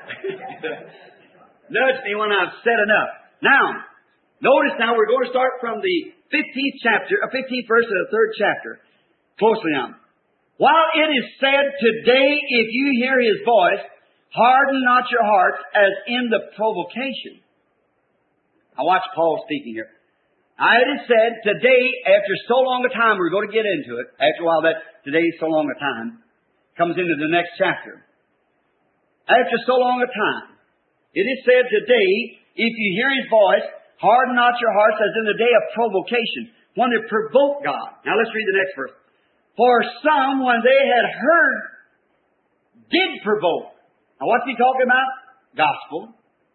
nudge me when I've said enough. Now, notice now we're going to start from the 15th verse of the 3rd chapter. Closely now. While it is said, today, if you hear His voice, harden not your hearts as in the provocation. Now watch Paul speaking here. Now it is said, today, after so long a time, we're going to get into it. After a while, that today so long a time comes into the next chapter. After so long a time, it is said today, if you hear His voice, harden not your hearts as in the day of provocation, when they provoke God. Now let's read the next verse. For some, when they had heard, did provoke. Now what's he talking about? Gospel.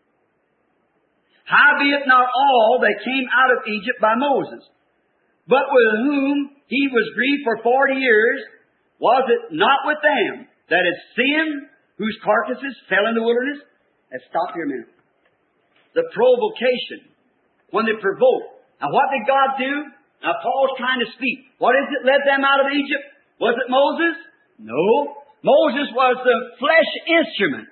Howbeit not all that came out of Egypt by Moses, but with whom he was grieved for 40 years, was it not with them that had sinned, whose carcasses fell in the wilderness? Let's stop here a minute. The provocation, when they provoke. Now what did God do? Now Paul's trying to speak. What is it led them out of Egypt? Was it Moses? No. Moses was the flesh instrument.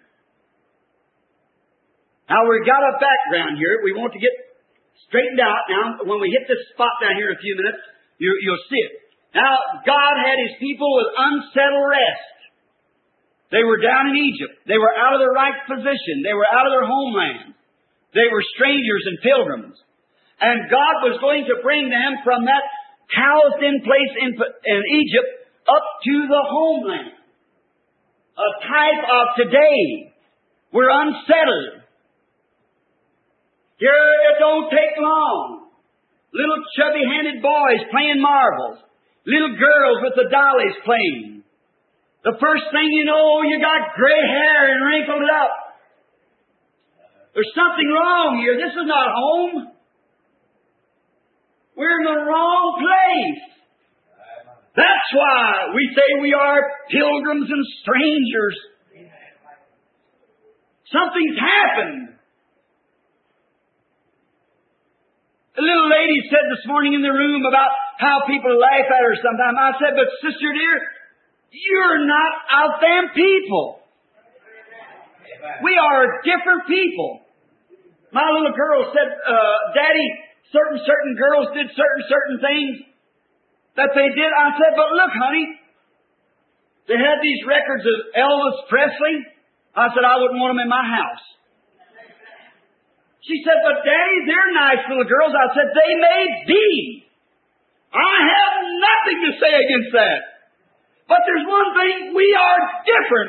Now we've got a background here. We want to get straightened out. Now when we hit this spot down here in a few minutes, you'll see it. Now God had His people with unsettled rest. They were down in Egypt. They were out of their right position. They were out of their homeland. They were strangers and pilgrims. And God was going to bring them from that housed-in place in Egypt up to the homeland. A type of today. We're unsettled. Here it don't take long. Little chubby-handed boys playing marbles. Little girls with the dollies playing. The first thing you know, you got gray hair and wrinkled up. There's something wrong here. This is not home. We're in the wrong place. That's why we say we are pilgrims and strangers. Something's happened. A little lady said this morning in the room about how people laugh at her sometimes. I said, but sister dear, you're not out them people. We are different people. My little girl said, Daddy, certain girls did certain things that they did. I said, but look, honey, they had these records of Elvis Presley. I said, I wouldn't want them in my house. She said, but Daddy, they're nice little girls. I said, they may be. I have nothing to say against that. But there's one thing, we are different.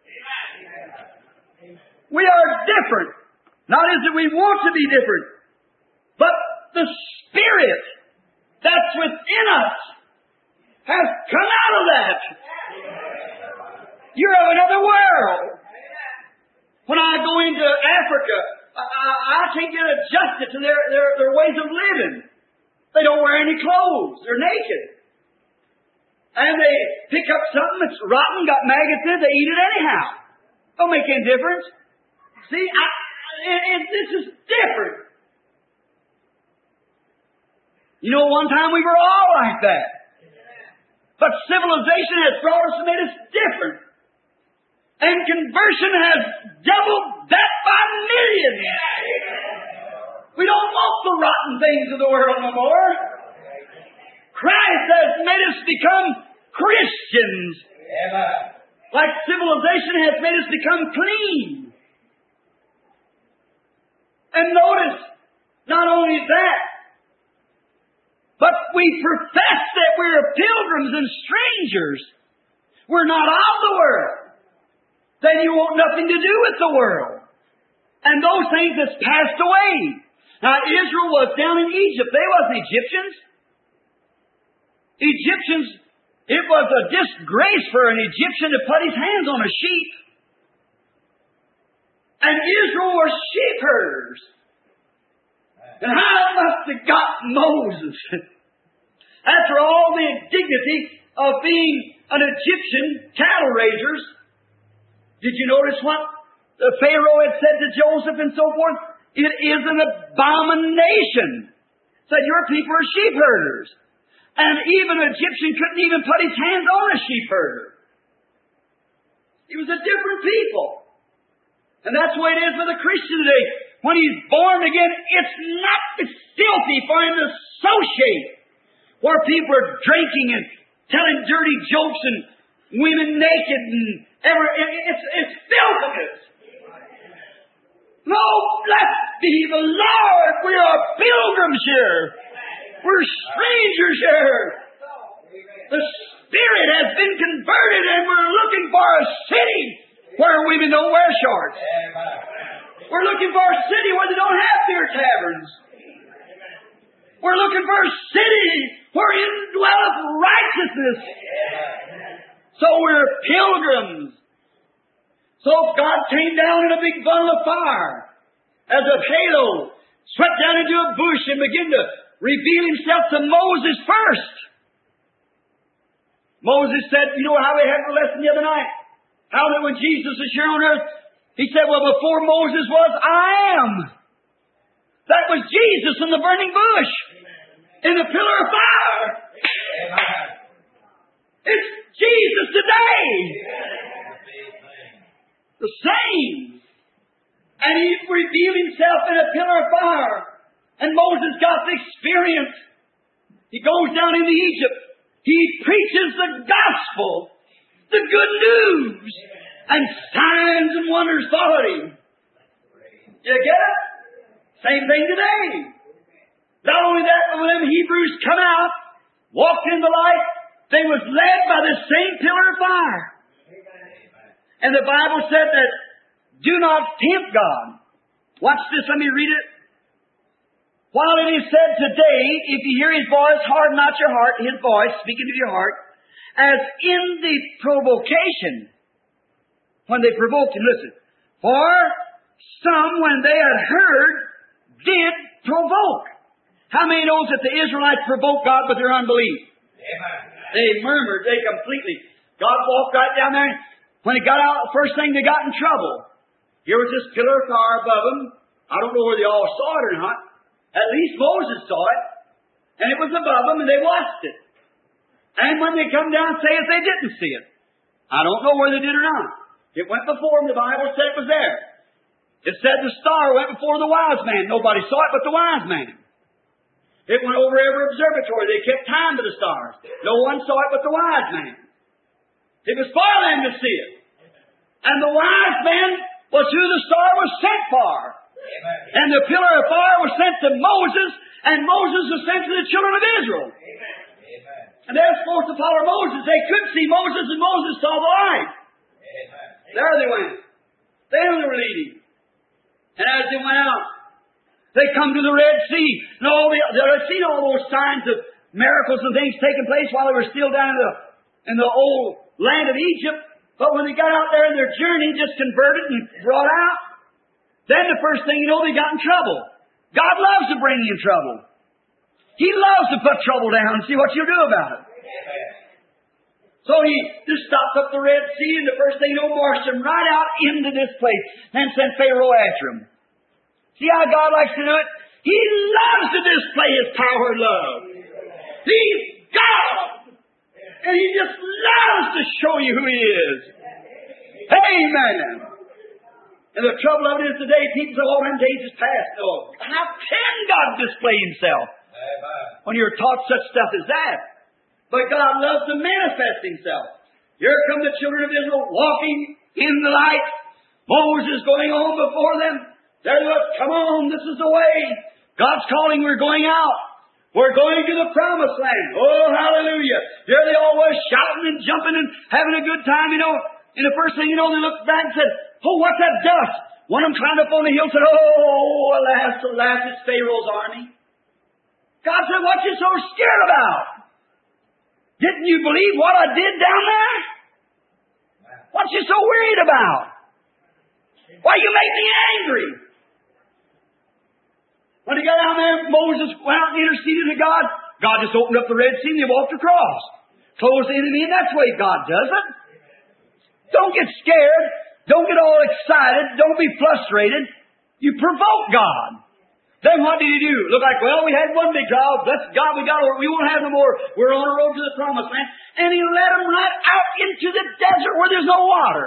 We are different. Not as that we want to be different, but the Spirit that's within us has come out of that. You're of another world. When I go into Africa, I can't get adjusted to their ways of living. They don't wear any clothes. They're naked. And they pick up something that's rotten, got maggots in it, they eat it anyhow. Don't make any difference. See, this is different. You know, one time we were all like that. But civilization has brought us and made us different. And conversion has doubled that by millions. We don't want the rotten things of the world no more. Christ has made us become Christians. Like civilization has made us become clean. And notice, not only that, but we profess that we're pilgrims and strangers. We're not of the world. Then you want nothing to do with the world. And those things that's passed away. Now Israel was down in Egypt. They wasn't Egyptians. Egyptians, it was a disgrace for an Egyptian to put his hands on a sheep. And Israel were sheep herders. And how must have got Moses? After all the indignity of being an Egyptian cattle raisers, did you notice what the Pharaoh had said to Joseph and so forth? It is an abomination. Said, your people are sheep herders. And even an Egyptian couldn't even put his hands on a sheep herder. He was a different people. And that's the way it is with a Christian today. When he's born again, it's filthy for him to associate where people are drinking and telling dirty jokes and women naked and it's filthiness. No, blessed be the Lord. We are pilgrims here. We're strangers here. The Spirit has been converted and we're looking for a city where women don't wear shorts. We're looking for a city where they don't have beer taverns. We're looking for a city wherein dwelleth righteousness. So we're pilgrims. So God came down in a big bundle of fire as a halo, swept down into a bush and began to reveal Himself to Moses first. Moses said, you know how we had the lesson the other night? How that when Jesus was here on earth, He said, well, before Moses was, I am. That was Jesus in the burning bush, in the pillar of fire. It's Jesus today. The same. And He revealed Himself in a pillar of fire. And Moses got the experience. He goes down into Egypt. He preaches the gospel, the good news, and signs and wonders followed Him. You get it? Same thing today. Not only that, but when them Hebrews come out, walked in the light, they was led by the same pillar of fire. And the Bible said that, do not tempt God. Watch this, let me read it. While it is said today, if you hear His voice, harden not your heart, His voice, speaking to your heart, as in the provocation, when they provoked Him, listen. For some, when they had heard, did provoke. How many knows that the Israelites provoked God with their unbelief? Amen. They murmured, they completely. God walked right down there. When He got out, the first thing they got in trouble. Here was this pillar of fire above them. I don't know whether they all saw it or not. At least Moses saw it. And it was above them and they watched it. And when they come down, say if they didn't see it. I don't know whether they did or not. It went before them. The Bible said it was there. It said the star went before the wise man. Nobody saw it but the wise man. It went over every observatory. They kept time to the stars. No one saw it but the wise man. It was for them to see it. And the wise man was who the star was sent for. Amen. And the pillar of fire was sent to Moses, and Moses was sent to the children of Israel. Amen. And they were supposed to follow Moses. They could see Moses, and Moses saw the light. Amen. There they went. They were leading. And as they went out, they come to the Red Sea. And they had seen all those signs of miracles and things taking place while they were still down in the old land of Egypt. But when they got out there in their journey, just converted and brought out, then the first thing you know, they got in trouble. God loves to bring you in trouble. He loves to put trouble down and see what you'll do about it. So He just stopped up the Red Sea, and the first thing you know, marched them right out into this place. Then sent Pharaoh after him. See how God likes to do it? He loves to display His power and love. He's God. And He just loves to show you who He is. Amen. And the trouble of it is today, people say, oh, them days is past. No. How can God display Himself when you're taught such stuff as that? But God loves to manifest Himself. Here come the children of Israel walking in the light. Moses going on before them. There they was, come on, this is the way. God's calling, we're going out. We're going to the promised land. Oh, hallelujah. There they all was shouting and jumping and having a good time, you know. And the first thing you know, they looked back and said, oh, what's that dust? One of them climbed up on the hill and said, oh, alas, alas, it's Pharaoh's army. God said, what you so scared about? Didn't you believe what I did down there? What you so worried about? Why you make me angry? When he got down there, Moses went out and interceded to God. God just opened up the Red Sea and they walked across. Closed the enemy, and that's the way God does it. Don't get scared. Don't get all excited. Don't be frustrated. You provoke God. Then what did He do? Look like, well, we had one big trial. Bless God, we won't have no more. We're on the road to the promised land. And He led them right out into the desert where there's no water.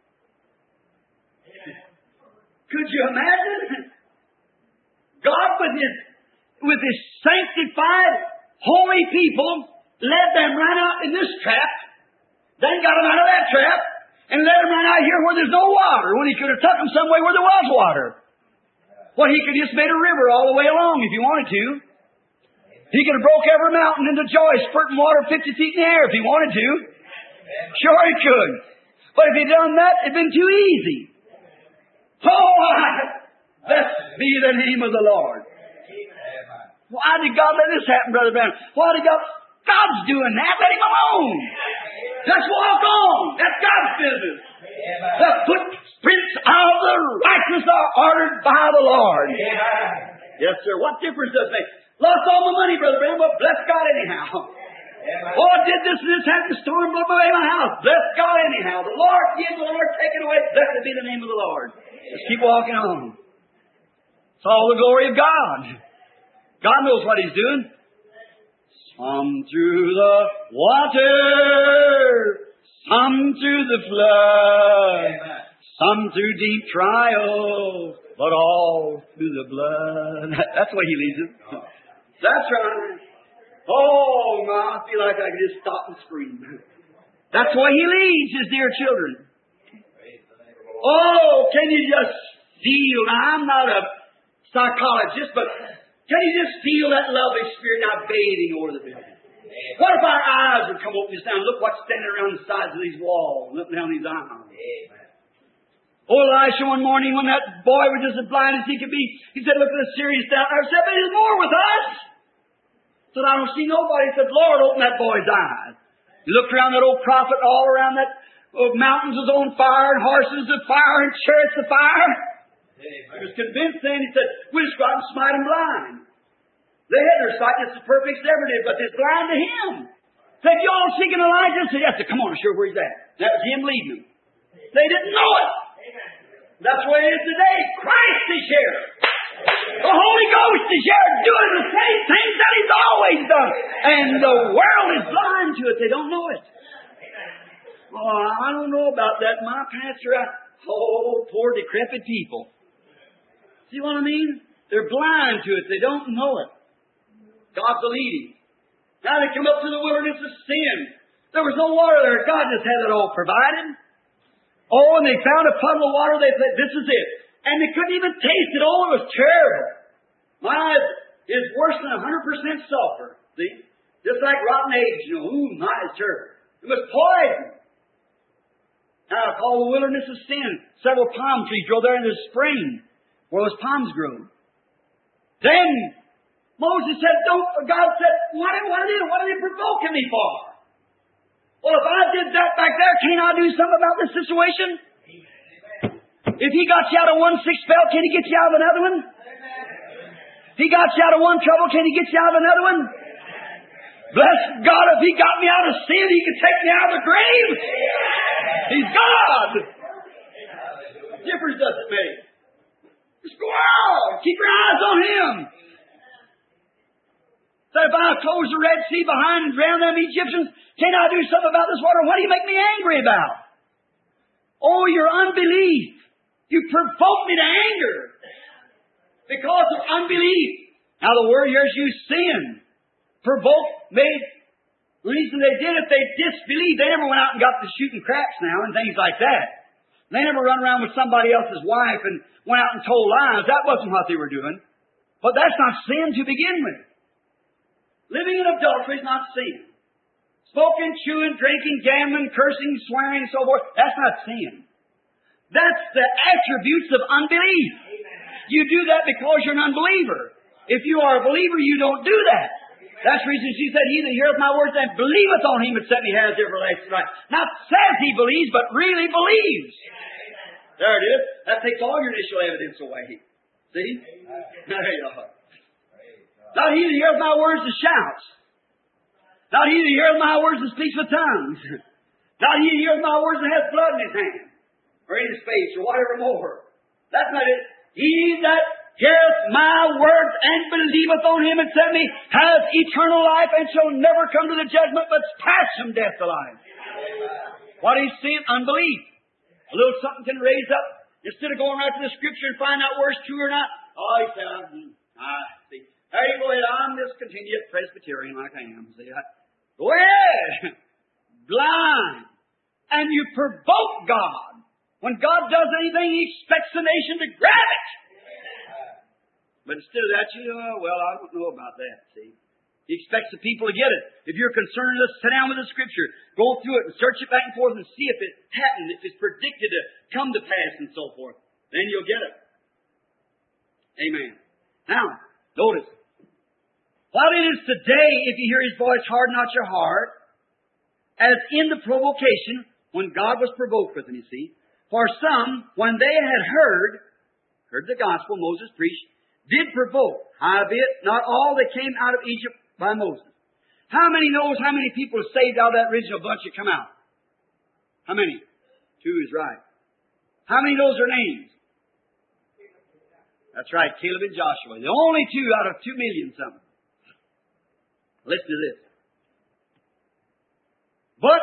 Could you imagine? God with His sanctified, holy people led them right out in this trap Then got him out of that trap and let him run out here where there's no water, when he could have took him somewhere where there was water. Well, he could have just made a river all the way along if he wanted to. He could have broke every mountain into joy, spurting water 50 feet in the air if he wanted to. Sure he could. But if he'd done that, it'd been too easy. Oh, blessed be the name of the Lord. Why did God let this happen, Brother Branham? Why did God? God's doing that. Let him alone. Let's walk on. That's God's business. The footprints of the righteous are ordered by the Lord. Yes, sir. What difference does it make? Lost all my money, Brother Branham, but bless God anyhow. Oh, did this and this happen? Storm blew away my house. Bless God anyhow. The Lord give, the Lord take it away. Blessed be the name of the Lord. Let's keep walking on. It's all the glory of God. God knows what He's doing. Some through the water, some through the flood, some through deep trials, but all through the blood. That's the way He leads us. That's right. Oh, my, I feel like I could just stop and scream. That's the way He leads His dear children. Oh, can you just feel? Now, I'm not a psychologist, but can you just feel that lovely Spirit now bathing over the building? What if our eyes would come open just now and look what's standing around the sides of these walls and up and down these aisles? Oh, Elisha, one morning when that boy was just as blind as he could be, he said, look at the Syrians down there. I said, but there's more with us. He said, I don't see nobody. He said, Lord, open that boy's eyes. He looked around that old prophet, all around that mountains was on fire, and horses of fire, and chariots of fire. He was convinced then, he said, we'll just go out and smite them blind. They had their sight just as perfect as ever did, but they're blind to Him. Said, you all seeking Elijah? Said, yes, come on, sure, where He's at. That was Him leading them. They didn't know it. That's the way it is today. Christ is here. The Holy Ghost is here doing the same things that He's always done. And the world is blind to it. They don't know it. Oh, I don't know about that. My pastor, poor decrepit people. See what I mean? They're blind to it. They don't know it. God's the leading. Now they come up to the wilderness of sin. There was no water there. God just had it all provided. Oh, and they found a puddle of water. They said, this is it. And they couldn't even taste it. Oh, it was terrible. My, it's worse than 100% sulfur. See? Just like rotten eggs, you know. Ooh, my, it's terrible. It was poison. Now, it's called the wilderness of sin. Several palm trees grow there in the spring where those palms grow. Then Moses said, God said, what are they provoking me for? Well, if I did that back there, can't I do something about this situation? If He got you out of one sick spell, can He get you out of another one? If He got you out of one trouble, can He get you out of another one? Bless God, if He got me out of sin, He can take me out of the grave. He's God. What difference does it make? Just go out. Keep your eyes on Him. So if I close the Red Sea behind and drown them Egyptians, can I do something about this water? What do you make me angry about? Oh, your unbelief. You provoke me to anger because of unbelief. Now the word here is you sin. Provoke, made. The reason they did it, they disbelieved. They never went out and got to shooting craps now and things like that. They never run around with somebody else's wife and went out and told lies. That wasn't what they were doing. But that's not sin to begin with. Living in adultery is not sin. Smoking, chewing, drinking, gambling, cursing, swearing, and so forth, that's not sin. That's the attributes of unbelief. You do that because you're an unbeliever. If you are a believer, you don't do that. That's the reason she said, he that heareth my words and believeth on Him that sent me has everlasting life. Not says he believes, but really believes. There it is. That takes all your initial evidence away. See? There you are. Not he that heareth my words and shouts. Not he that heareth my words and speaks with tongues. Not he that heareth my words and has blood in his hand, or in his face, or whatever more. That's not it. He that heareth my words and believeth on Him and sent me has eternal life and shall never come to the judgment, but pass from death to life. What is sin? Unbelief. A little something can raise up. Instead of going right to the Scripture and find out where it's true or not. Oh, he said, see. There you go ahead. I'm discontinued Presbyterian like I am. See, go ahead. Blind. and you provoke God. When God does anything, He expects the nation to grab it. But instead of that, well, I don't know about that, see. He expects the people to get it. If you're concerned, let's sit down with the Scripture, go through it and search it back and forth and see if it happened, if it's predicted to come to pass and so forth. Then you'll get it. Amen. Now, notice. While it is today, if you hear His voice, harden not your heart, as in the provocation, when God was provoked with them, you see. For some, when they had heard the gospel Moses preached, did provoke, howbeit not all that came out of Egypt by Moses. How many knows how many people are saved out of that original bunch that come out? How many? 2 is right. How many knows their names? That's right, Caleb and Joshua. The only 2 out of 2 million something. Listen to this. But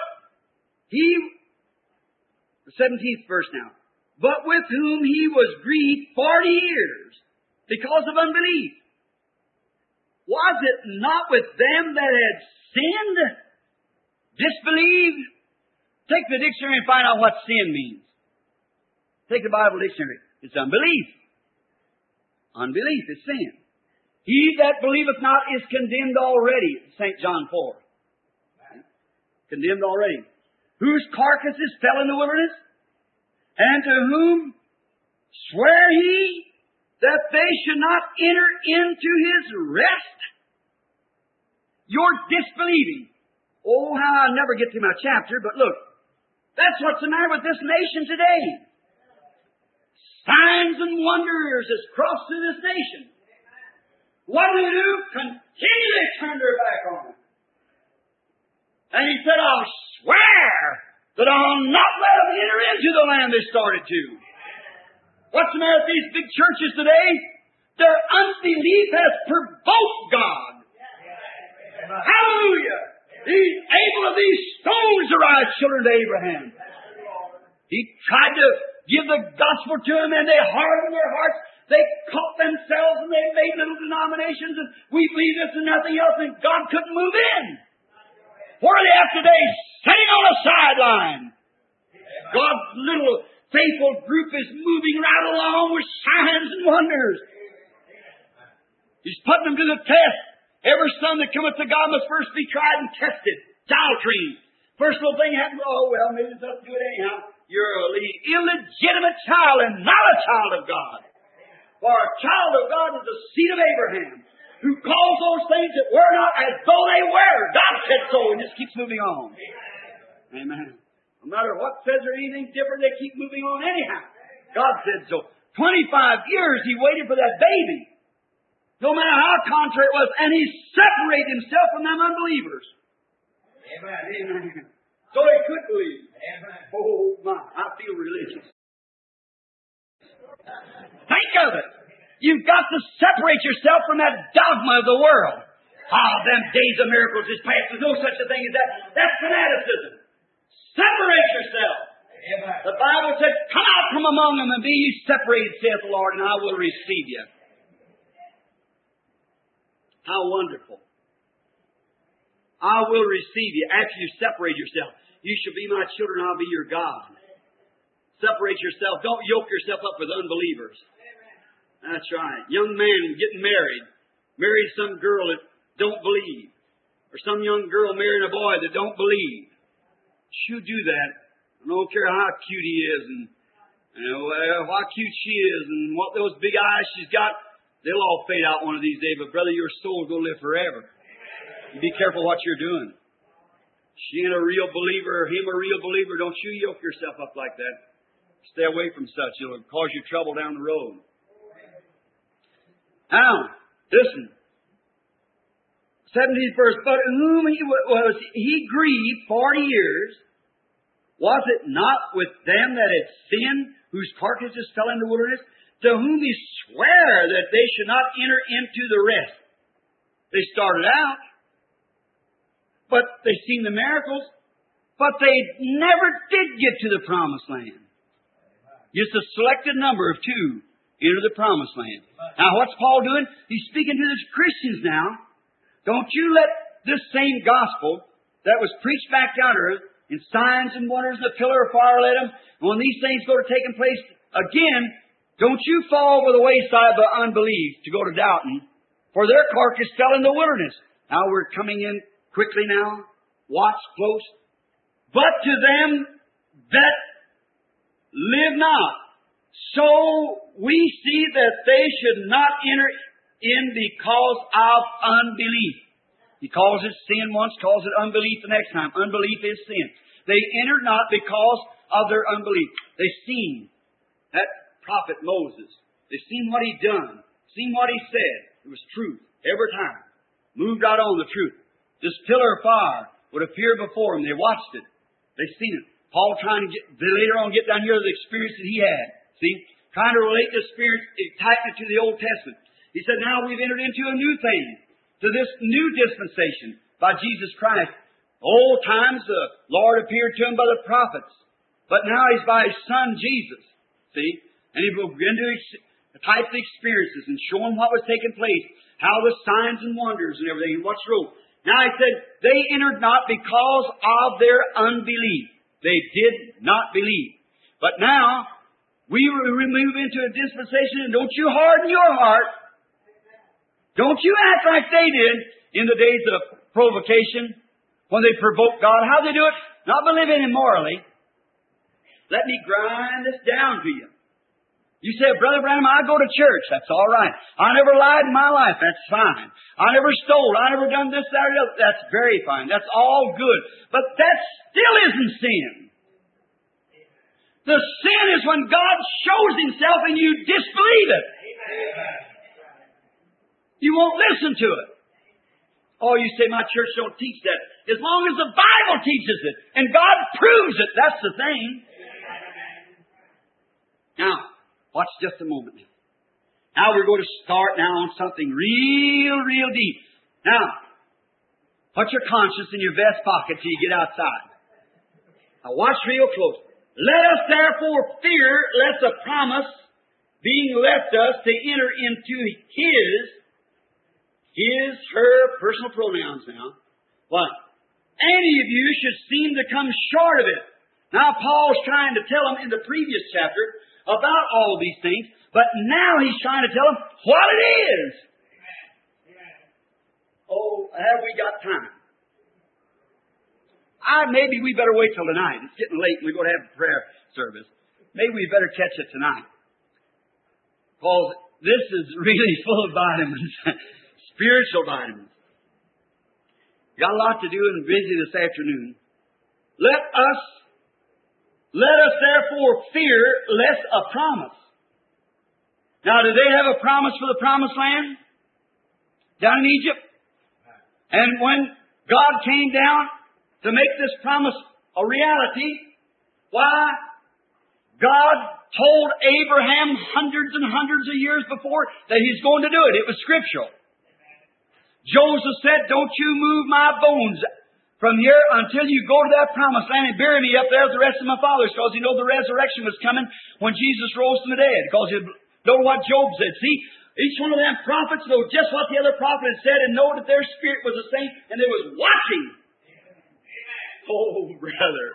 the 17th verse now. But with whom he was grieved 40 years because of unbelief. Was it not with them that had sinned? Disbelieved? Take the dictionary and find out what sin means. Take the Bible dictionary. It's unbelief. Unbelief is sin. He that believeth not is condemned already. St. John 4. Condemned already. Whose carcasses fell in the wilderness? And to whom swear he that they should not enter into His rest? You're disbelieving. Oh, how I never get to my chapter, but look. That's what's the matter with this nation today. Signs and wonders has crossed through this nation. What do? Continually turn their back on it. And He said, I'll swear that I'll not let them enter into the land they started to. What's the matter with these big churches today? Their unbelief has provoked God. Hallelujah! He's able of these stones to rise children to Abraham. He tried to give the gospel to them and they hardened their hearts. They caught themselves and they made little denominations and we believe this and nothing else and God couldn't move in. What are they after today? Sitting on a sideline. God's little faithful group is moving right along with signs and wonders. He's putting them to the test. Every son that cometh to God must first be tried and tested. Child training. First little thing happens, oh, well, maybe it's up to it anyhow. You're an illegitimate child and not a child of God. For a child of God is the seed of Abraham, who calls those things that were not as though they were. God said so, and just keeps moving on. Amen. No matter what says or anything different, they keep moving on anyhow. God said so. 25 years he waited for that baby. No matter how contrary it was, and he separated himself from them unbelievers. Amen. Amen. So they could believe. Amen. Oh my, I feel religious. Think of it. You've got to separate yourself from that dogma of the world. Them days of miracles is past. There's no such a thing as that. That's fanaticism. Separate yourself. Amen. The Bible said, come out from among them and be ye separated, saith the Lord, and I will receive you. How wonderful. I will receive you. After you separate yourself, you shall be my children, I'll be your God. Separate yourself. Don't yoke yourself up with unbelievers. That's right. Young man getting married. Marry some girl that don't believe. Or some young girl marrying a boy that don't believe. You do that. I don't care how cute he is and how cute she is and what those big eyes she's got. They'll all fade out one of these days. But brother, your soul will live forever. Be careful what you're doing. She ain't a real believer, or him a real believer. Don't you yoke yourself up like that. Stay away from such. It'll cause you trouble down the road. Now, listen. 17th verse. But whom he grieved 40 years, was it not with them that had sinned, whose carcasses fell in the wilderness, to whom he sware that they should not enter into the rest? They started out, but they seen the miracles, but they never did get to the promised land. Just a selected number of 2 enter the promised land. Now, what's Paul doing? He's speaking to the Christians now. Don't you let this same gospel that was preached back yonder and signs and wonders, and the pillar of fire led them. And when these things go to taking place again, don't you fall over the wayside by unbelief to go to doubting, for their carcass fell in the wilderness. Now we're coming in quickly now. Watch close. But to them that live not, so we see that they should not enter in because of unbelief. He calls it sin once, calls it unbelief the next time. Unbelief is sin. They entered not because of their unbelief. They seen that prophet Moses. They seen what he done, seen what he said. It was truth every time. Moved right on the truth. This pillar of fire would appear before them. They watched it. They seen it. Paul trying to later on get down here to the experience that he had. See? Trying to relate the experience tightly to the Old Testament. He said, now we've entered into a new thing, to this new dispensation by Jesus Christ. Old times the Lord appeared to him by the prophets, but now he's by his Son Jesus. See? And he will begin to type the experiences and show him what was taking place, how the signs and wonders and everything, and what's wrong. Now he said, they entered not because of their unbelief. They did not believe. But now, we move into a dispensation, and don't you harden your heart. Don't you act like they did in the days of provocation, when they provoked God. How they do it? Not by living immorally. Let me grind this down to you. You say, Brother Branham, I go to church. That's all right. I never lied in my life. That's fine. I never stole. I never done this, that, or the other. That's very fine. That's all good. But that still isn't sin. The sin is when God shows Himself and you disbelieve it. You won't listen to it. Oh, you say, my church don't teach that. As long as the Bible teaches it and God proves it, that's the thing. Now, watch just a moment. Now we're going to start now on something real deep. Now, put your conscience in your vest pocket till you get outside. Now watch real close. Let us therefore fear lest a promise being left us to enter into her personal pronouns now. What? Any of you should seem to come short of it. Now Paul's trying to tell them in the previous chapter about all these things, but now he's trying to tell them what it is. Oh, have we got time? Maybe we better wait till tonight. It's getting late and we're going to have a prayer service. Maybe we better catch it tonight. Because this is really full of vitamins. Spiritual vitamins. Got a lot to do and busy this afternoon. Let us therefore fear lest a promise. Now, do they have a promise for the promised land? Down in Egypt? And when God came down to make this promise a reality, why? God told Abraham hundreds and hundreds of years before that He's going to do it. It was scriptural. Joseph said, don't you move my bones from here until you go to that promised land and bury me up there with the rest of my fathers, because he knew the resurrection was coming when Jesus rose from the dead. Because he know what Job said. See, each one of them prophets know just what the other prophet had said and know that their spirit was the same and they was watching. Oh, brother.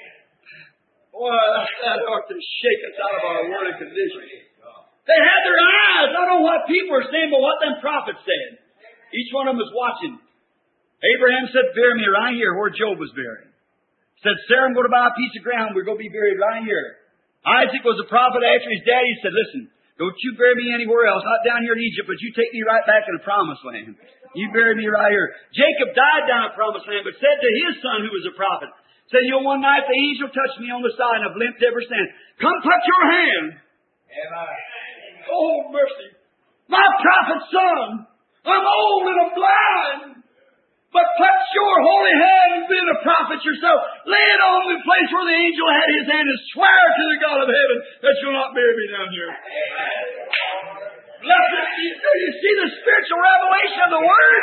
Boy, that ought to shake us out of our worldly condition. They had their eyes not on what people were saying, but what them prophets said. Each one of them was watching. Abraham said, bury me right here where Job was buried. Said, Sarah, I'm going to buy a piece of ground. We're going to be buried right here. Isaac was a prophet after his daddy. He said, listen, don't you bury me anywhere else, not down here in Egypt, but you take me right back in the promised land. You bury me right here. Jacob died down in the promised land, but said to his son, who was a prophet, said, one night the angel touched me on the side and I've limped ever since. Come touch your hand. Amen. Oh, mercy. My prophet's son. I'm old and I'm blind. But touch your holy hand and be a prophet yourself. Lay it on the place where the angel had his hand and swear to the God of heaven that you'll not bury me down here. Blessed, you see the spiritual revelation of the Word?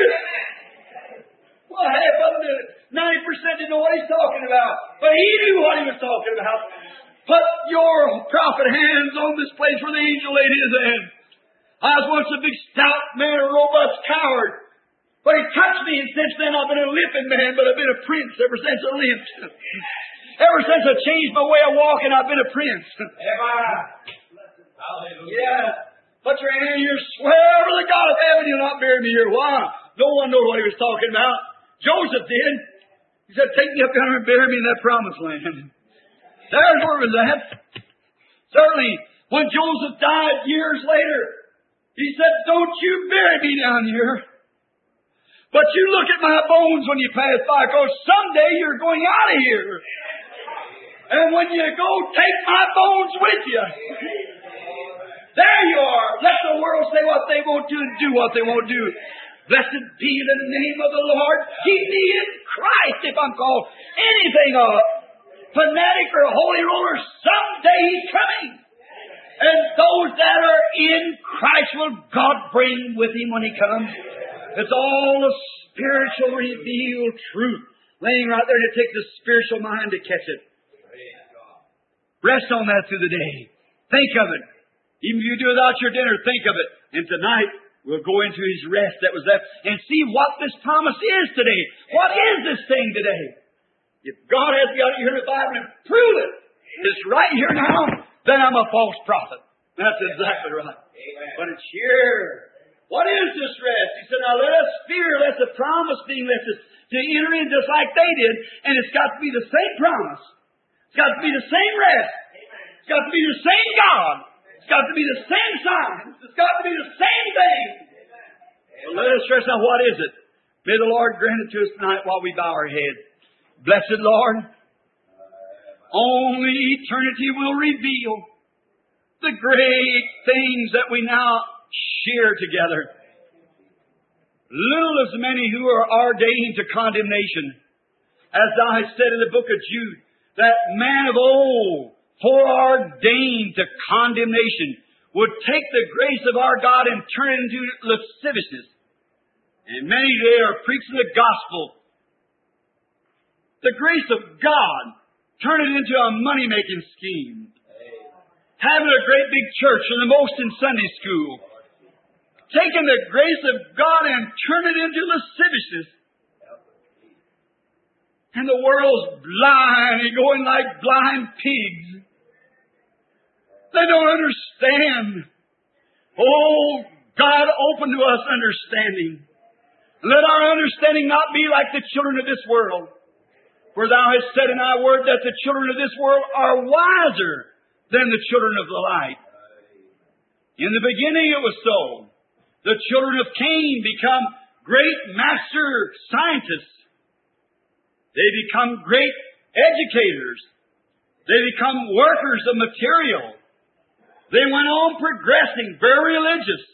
Well, half of them did it. 90% didn't know what he's talking about. But he knew what he was talking about. Put your prophet hands on this place where the angel laid his hand. I was once a big stout man, a robust coward. But he touched me, and since then I've been a limping man, but I've been a prince ever since I limped. Ever since I changed my way of walking, I've been a prince. Amen. Hallelujah. Yeah. Put your hand here, swear over the God of heaven you'll not bury me here. Why? No one knows what he was talking about. Joseph did. He said, take me up yonder and bury me in that promised land. There's where it was at. Certainly, when Joseph died years later, he said, don't you bury me down here. But you look at my bones when you pass by, because someday you're going out of here. And when you go, take my bones with you. There you are. Let the world say what they won't do and do what they won't do. Blessed be the name of the Lord. Keep me in Christ if I'm called anything of fanatic or holy roller. Someday He's coming. And those that are in Christ will God bring with Him when He comes. It's all a spiritual revealed truth laying right there, and it takes the spiritual mind to catch it. Rest on that through the day. Think of it. Even if you do without your dinner, think of it. And tonight, we'll go into His rest that was there and see what this promise is today. What is this thing today? If God has got it here in the Bible and prove it, it's right here now, then I'm a false prophet. That's exactly right. But it's here. What is this rest? He said, now let us fear lest the promise being left us to enter in just like they did. And it's got to be the same promise. It's got to be the same rest. It's got to be the same God. It's got to be the same signs. It's got to be the same thing. Well, let us stress out, what is it? May the Lord grant it to us tonight while we bow our head. Blessed Lord, only eternity will reveal the great things that we now share together. Little as many who are ordained to condemnation. As thou hast said in the book of Jude, that man of old, foreordained to condemnation, would take the grace of our God and turn it into lasciviousness. And many today are preaching the gospel. The grace of God, turn it into a money-making scheme. Having a great big church and the most in Sunday school. Taking the grace of God and turn it into lasciviousness. And the world's blind and going like blind pigs. They don't understand. Oh, God, open to us understanding. Let our understanding not be like the children of this world. For thou hast said in thy word that the children of this world are wiser than the children of the light. In the beginning it was so. The children of Cain become great master scientists. They become great educators. They become workers of material. They went on progressing, very religious.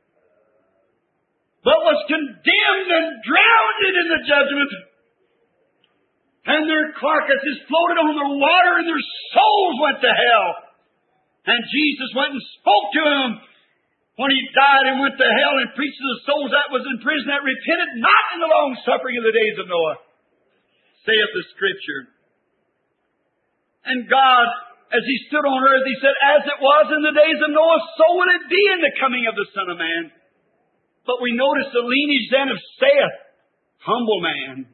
But was condemned and drowned in the judgment. And their carcasses floated on the water and their souls went to hell. And Jesus went and spoke to them when He died and went to hell and preached to the souls that was in prison that repented not in the long suffering of the days of Noah, saith the Scripture. And God, as He stood on earth, He said, as it was in the days of Noah, so will it be in the coming of the Son of Man. But we notice the lineage then of Seth, humble man,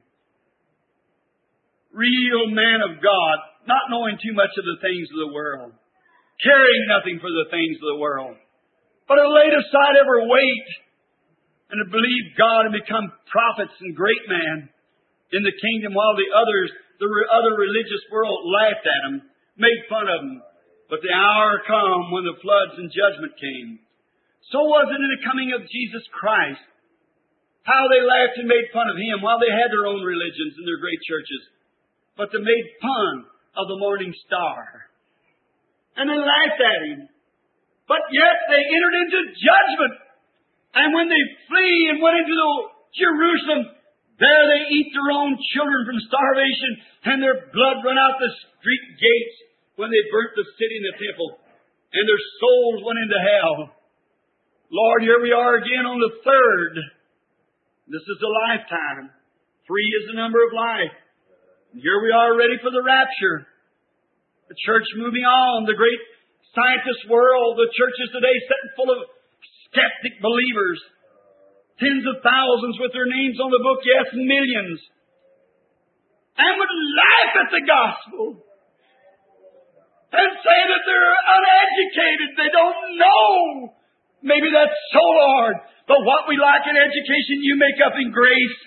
real man of God, not knowing too much of the things of the world, caring nothing for the things of the world, but had laid aside every weight and had believed God and become prophets and great men in the kingdom, while the others, the other religious world, laughed at him, made fun of him. But the hour come when the floods and judgment came. So was it in the coming of Jesus Christ. How they laughed and made fun of Him while they had their own religions and their great churches. But they made fun of the morning star. And they laughed at Him. But yet they entered into judgment. And when they flee and went into Jerusalem, there they eat their own children from starvation, and their blood run out the street gates when they burnt the city and the temple. And their souls went into hell. Lord, here we are again on the third. This is the lifetime. 3 is the number of life. And here we are ready for the rapture. The church moving on. The great scientist world. The churches today sitting full of skeptic believers. Tens of thousands with their names on the book, yes, millions. and would laugh at the gospel and say that they're uneducated, they don't know. Maybe that's so, Lord. But what we lack in education, you make up in grace.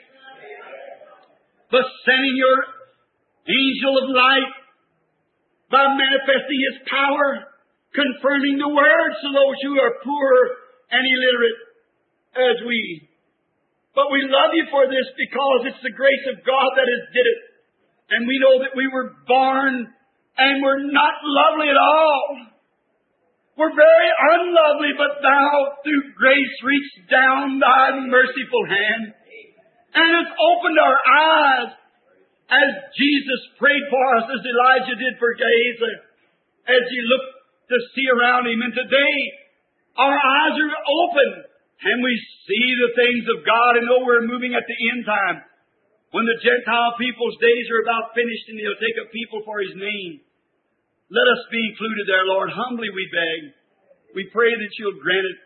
But sending your angel of light by manifesting His power, confirming the words to those who are poor and illiterate as we. But we love you for this because it's the grace of God that has did it. And we know that we were born and we're not lovely at all. We're very unlovely, but Thou, through grace, reached down Thy merciful hand and has opened our eyes as Jesus prayed for us, as Elijah did for Gehazi, as he looked to see around him. And today, our eyes are open and we see the things of God and know we're moving at the end time. When the Gentile people's days are about finished and He'll take a people for His name. Let us be included there, Lord. Humbly we beg. We pray that You'll grant it.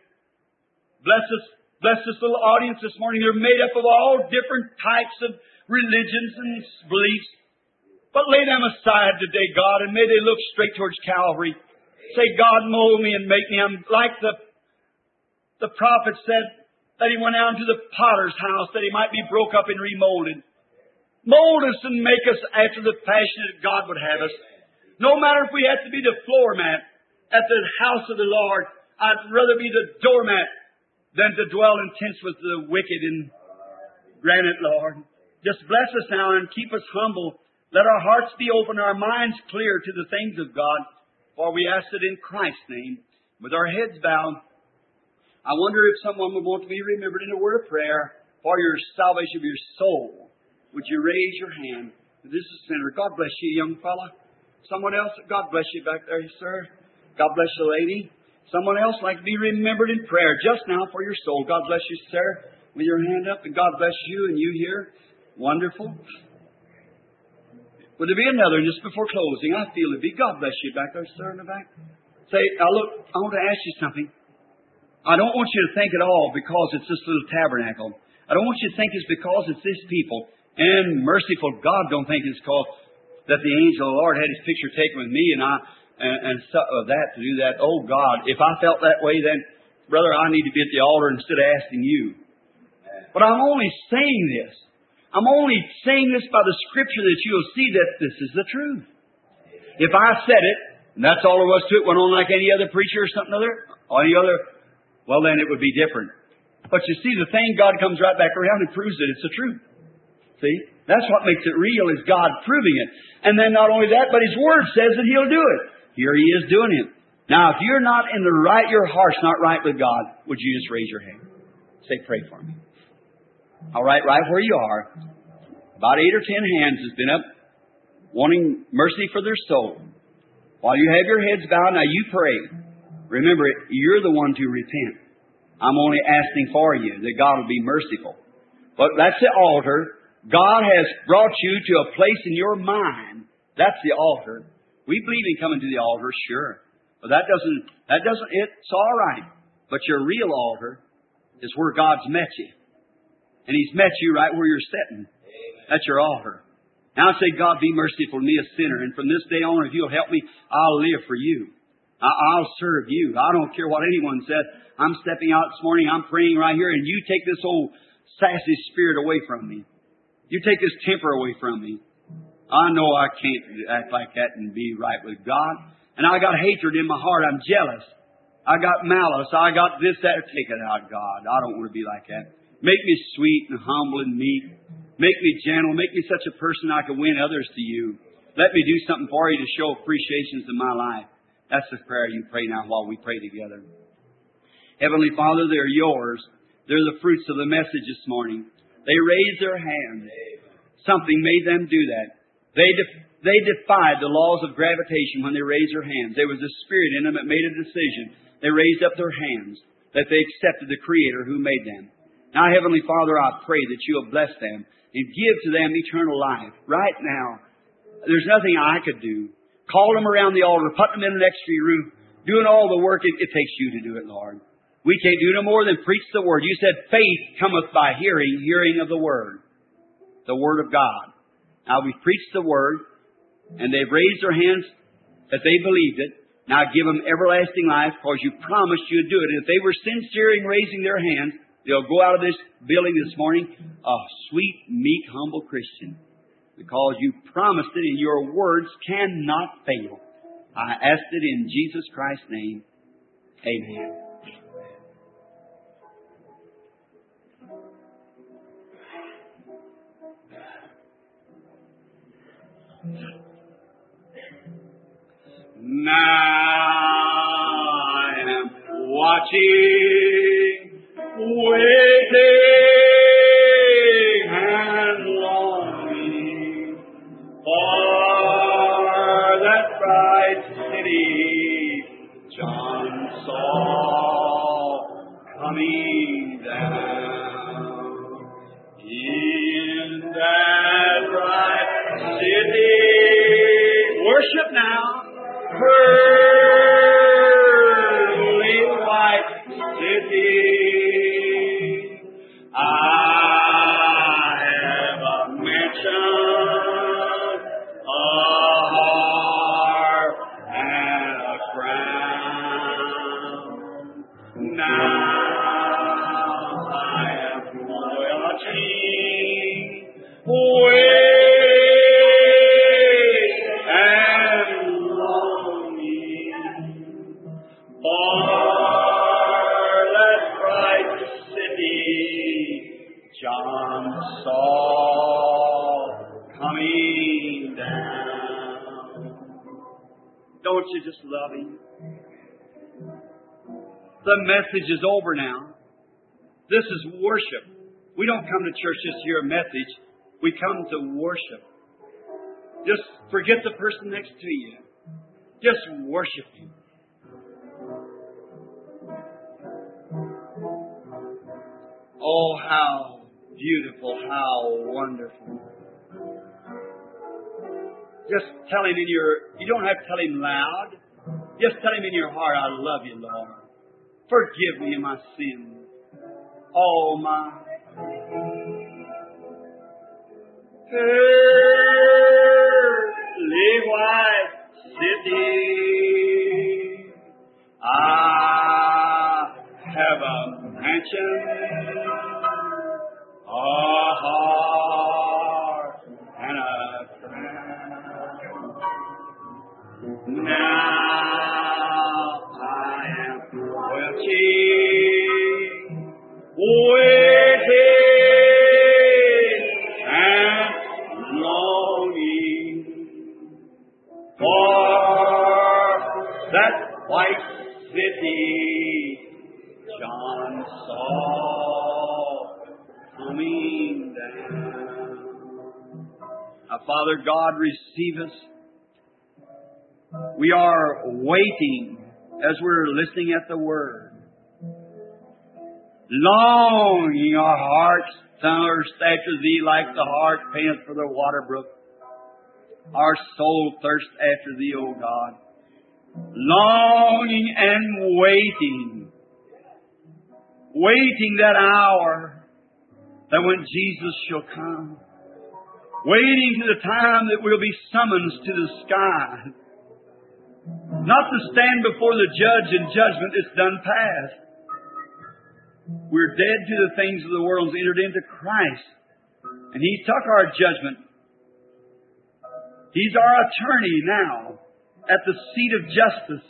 Bless this little audience this morning. They're made up of all different types of religions and beliefs. But lay them aside today, God, and may they look straight towards Calvary. Say, God, mold me and make me. I'm like the prophet said that he went out to the potter's house that he might be broke up and remolded. Mold us and make us after the fashion that God would have us. No matter if we have to be the floor mat at the house of the Lord, I'd rather be the doormat than to dwell in tents with the wicked. And grant it, Lord. Just bless us now and keep us humble. Let our hearts be open, our minds clear to the things of God. For we ask it in Christ's name, with our heads bowed. I wonder if someone would want to be remembered in a word of prayer for your salvation of your soul. Would you raise your hand? This is a sinner. God bless you, young fella. Someone else? God bless you back there, sir. God bless you, lady. Someone else like to be remembered in prayer just now for your soul. God bless you, sir, with your hand up. And God bless you and you here. Wonderful. Would there be another just before closing? I feel it be. God bless you back there, sir, in the back. Say, look, I want to ask you something. I don't want you to think at all because it's this little tabernacle. I don't want you to think it's because it's this people. And merciful God don't think it's called that the angel of the Lord had His picture taken with me and that to do that. Oh God, if I felt that way, then brother, I need to be at the altar instead of asking you. But I'm only saying this. I'm only saying this by the Scripture that you'll see that this is the truth. If I said it, and that's all there was to it, went on like any other preacher or something other, or any other, well then it would be different. But you see, the thing, God comes right back around and proves that it's the truth. See? That's what makes it real, is God proving it. And then not only that, but His Word says that He'll do it. Here He is doing it. Now, if you're not in the right, your heart's not right with God, would you just raise your hand? Say, pray for me. All right where you are. About 8 or 10 hands has been up, wanting mercy for their soul. While you have your heads bowed, now you pray. Remember, you're the one to repent. I'm only asking for you that God will be merciful. But that's the altar. God has brought you to a place in your mind. That's the altar. We believe in coming to the altar, sure. But it's all right. But your real altar is where God's met you. And He's met you right where you're sitting. That's your altar. Now I say, God, be merciful to me, a sinner. And from this day on, if You'll help me, I'll live for You. I'll serve You. I don't care what anyone says. I'm stepping out this morning. I'm praying right here. And You take this old sassy spirit away from me. You take this temper away from me. I know I can't act like that and be right with God. And I got hatred in my heart. I'm jealous. I got malice. I got this, that. Take it out, God. I don't want to be like that. Make me sweet and humble and meek. Make me gentle. Make me such a person I can win others to You. Let me do something for You to show appreciations in my life. That's the prayer you pray now while we pray together. Heavenly Father, they're Yours. They're the fruits of the message this morning. They raised their hands. Something made them do that. They defied the laws of gravitation when they raised their hands. There was a spirit in them that made a decision. They raised up their hands, that they accepted the Creator who made them. Now, Heavenly Father, I pray that You'll bless them and give to them eternal life. Right now, there's nothing I could do. Call them around the altar, put them in an extra room, doing all the work. It takes You to do it, Lord. We can't do no more than preach the Word. You said faith cometh by hearing, hearing of the Word of God. Now we've preached the Word, and they've raised their hands that they believed it. Now give them everlasting life, because you promised you'd do it. And if they were sincere in raising their hands, they'll go out of this building this morning a sweet, meek, humble Christian. Because you promised it, and your words cannot fail. I asked it in Jesus Christ's name. Amen. Now I am watching, waiting, and longing for that bright city John saw coming down. In that bright city, worship now. Pearly white city, I have a mansion, a harp, and a crown. Now I am watching, John saw coming down. Don't you just love Him? The message is over now. This is worship. We don't come to church just to hear a message. We come to worship. Just forget the person next to you. Just worship Him. Oh, how beautiful, how wonderful. Just tell Him in you don't have to tell Him loud. Just tell Him in your heart, I love you, Lord. Forgive me of my sins. Oh, my. Pearly white city, I have a mansion, a heart, and a crown. Now I am waiting, and longing for that white city John saw coming down. Now, Father God, receive us. We are waiting as we're listening at the Word. Longing our hearts thirst after Thee like the hart panteth for the water brook. Our soul thirsts after Thee, O God. Longing and waiting. Waiting that hour that when Jesus shall come. Waiting to the time that we'll be summoned to the sky. Not to stand before the judge in judgment that's done past. We're dead to the things of the world and entered into Christ. And He took our judgment. He's our attorney now at the seat of justice.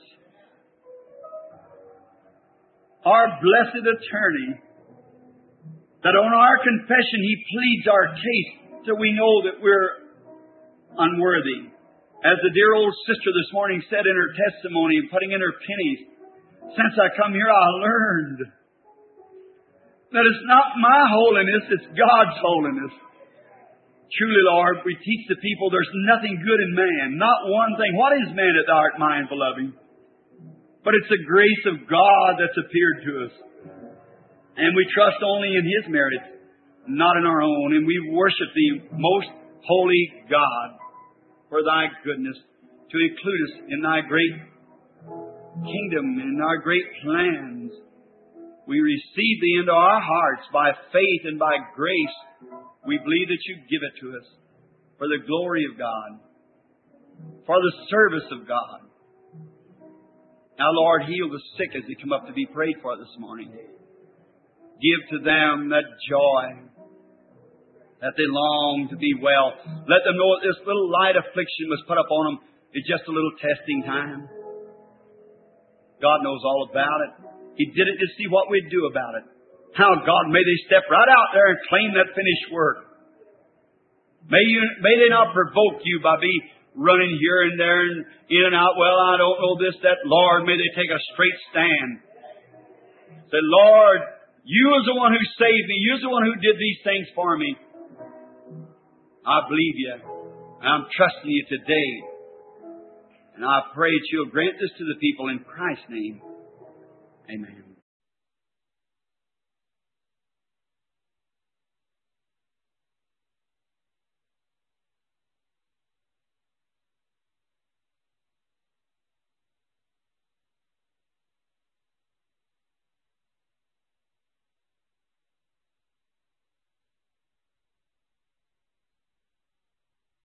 Our blessed attorney. That on our confession He pleads our case so we know that we're unworthy. As the dear old sister this morning said in her testimony, putting in her pennies, since I come here I learned that it's not my holiness, it's God's holiness. Truly, Lord, we teach the people there's nothing good in man, not one thing. What is man that thou art mindful of him? But it's the grace of God that's appeared to us. And we trust only in His merits, not in our own. And we worship Thee, most holy God, for Thy goodness, to include us in Thy great kingdom, in our great plans. We receive Thee into our hearts by faith and by grace. We believe that You give it to us. for the glory of God, for the service of God. Now, Lord, heal the sick as they come up to be prayed for this morning. Give to them that joy, that they long to be well. Let them know that this little light affliction was put upon them. It's just a little testing time. God knows all about it. He did it to see what we'd do about it. How, God, may they step right out there and claim that finished work. May they not provoke You by be running here and there and in and out. Well, I don't know this, that. Lord, may they take a straight stand. Say, Lord, You is the one who saved me. You're the one who did these things for me. I believe You. I'm trusting You today. And I pray that You'll grant this to the people in Christ's name. Amen.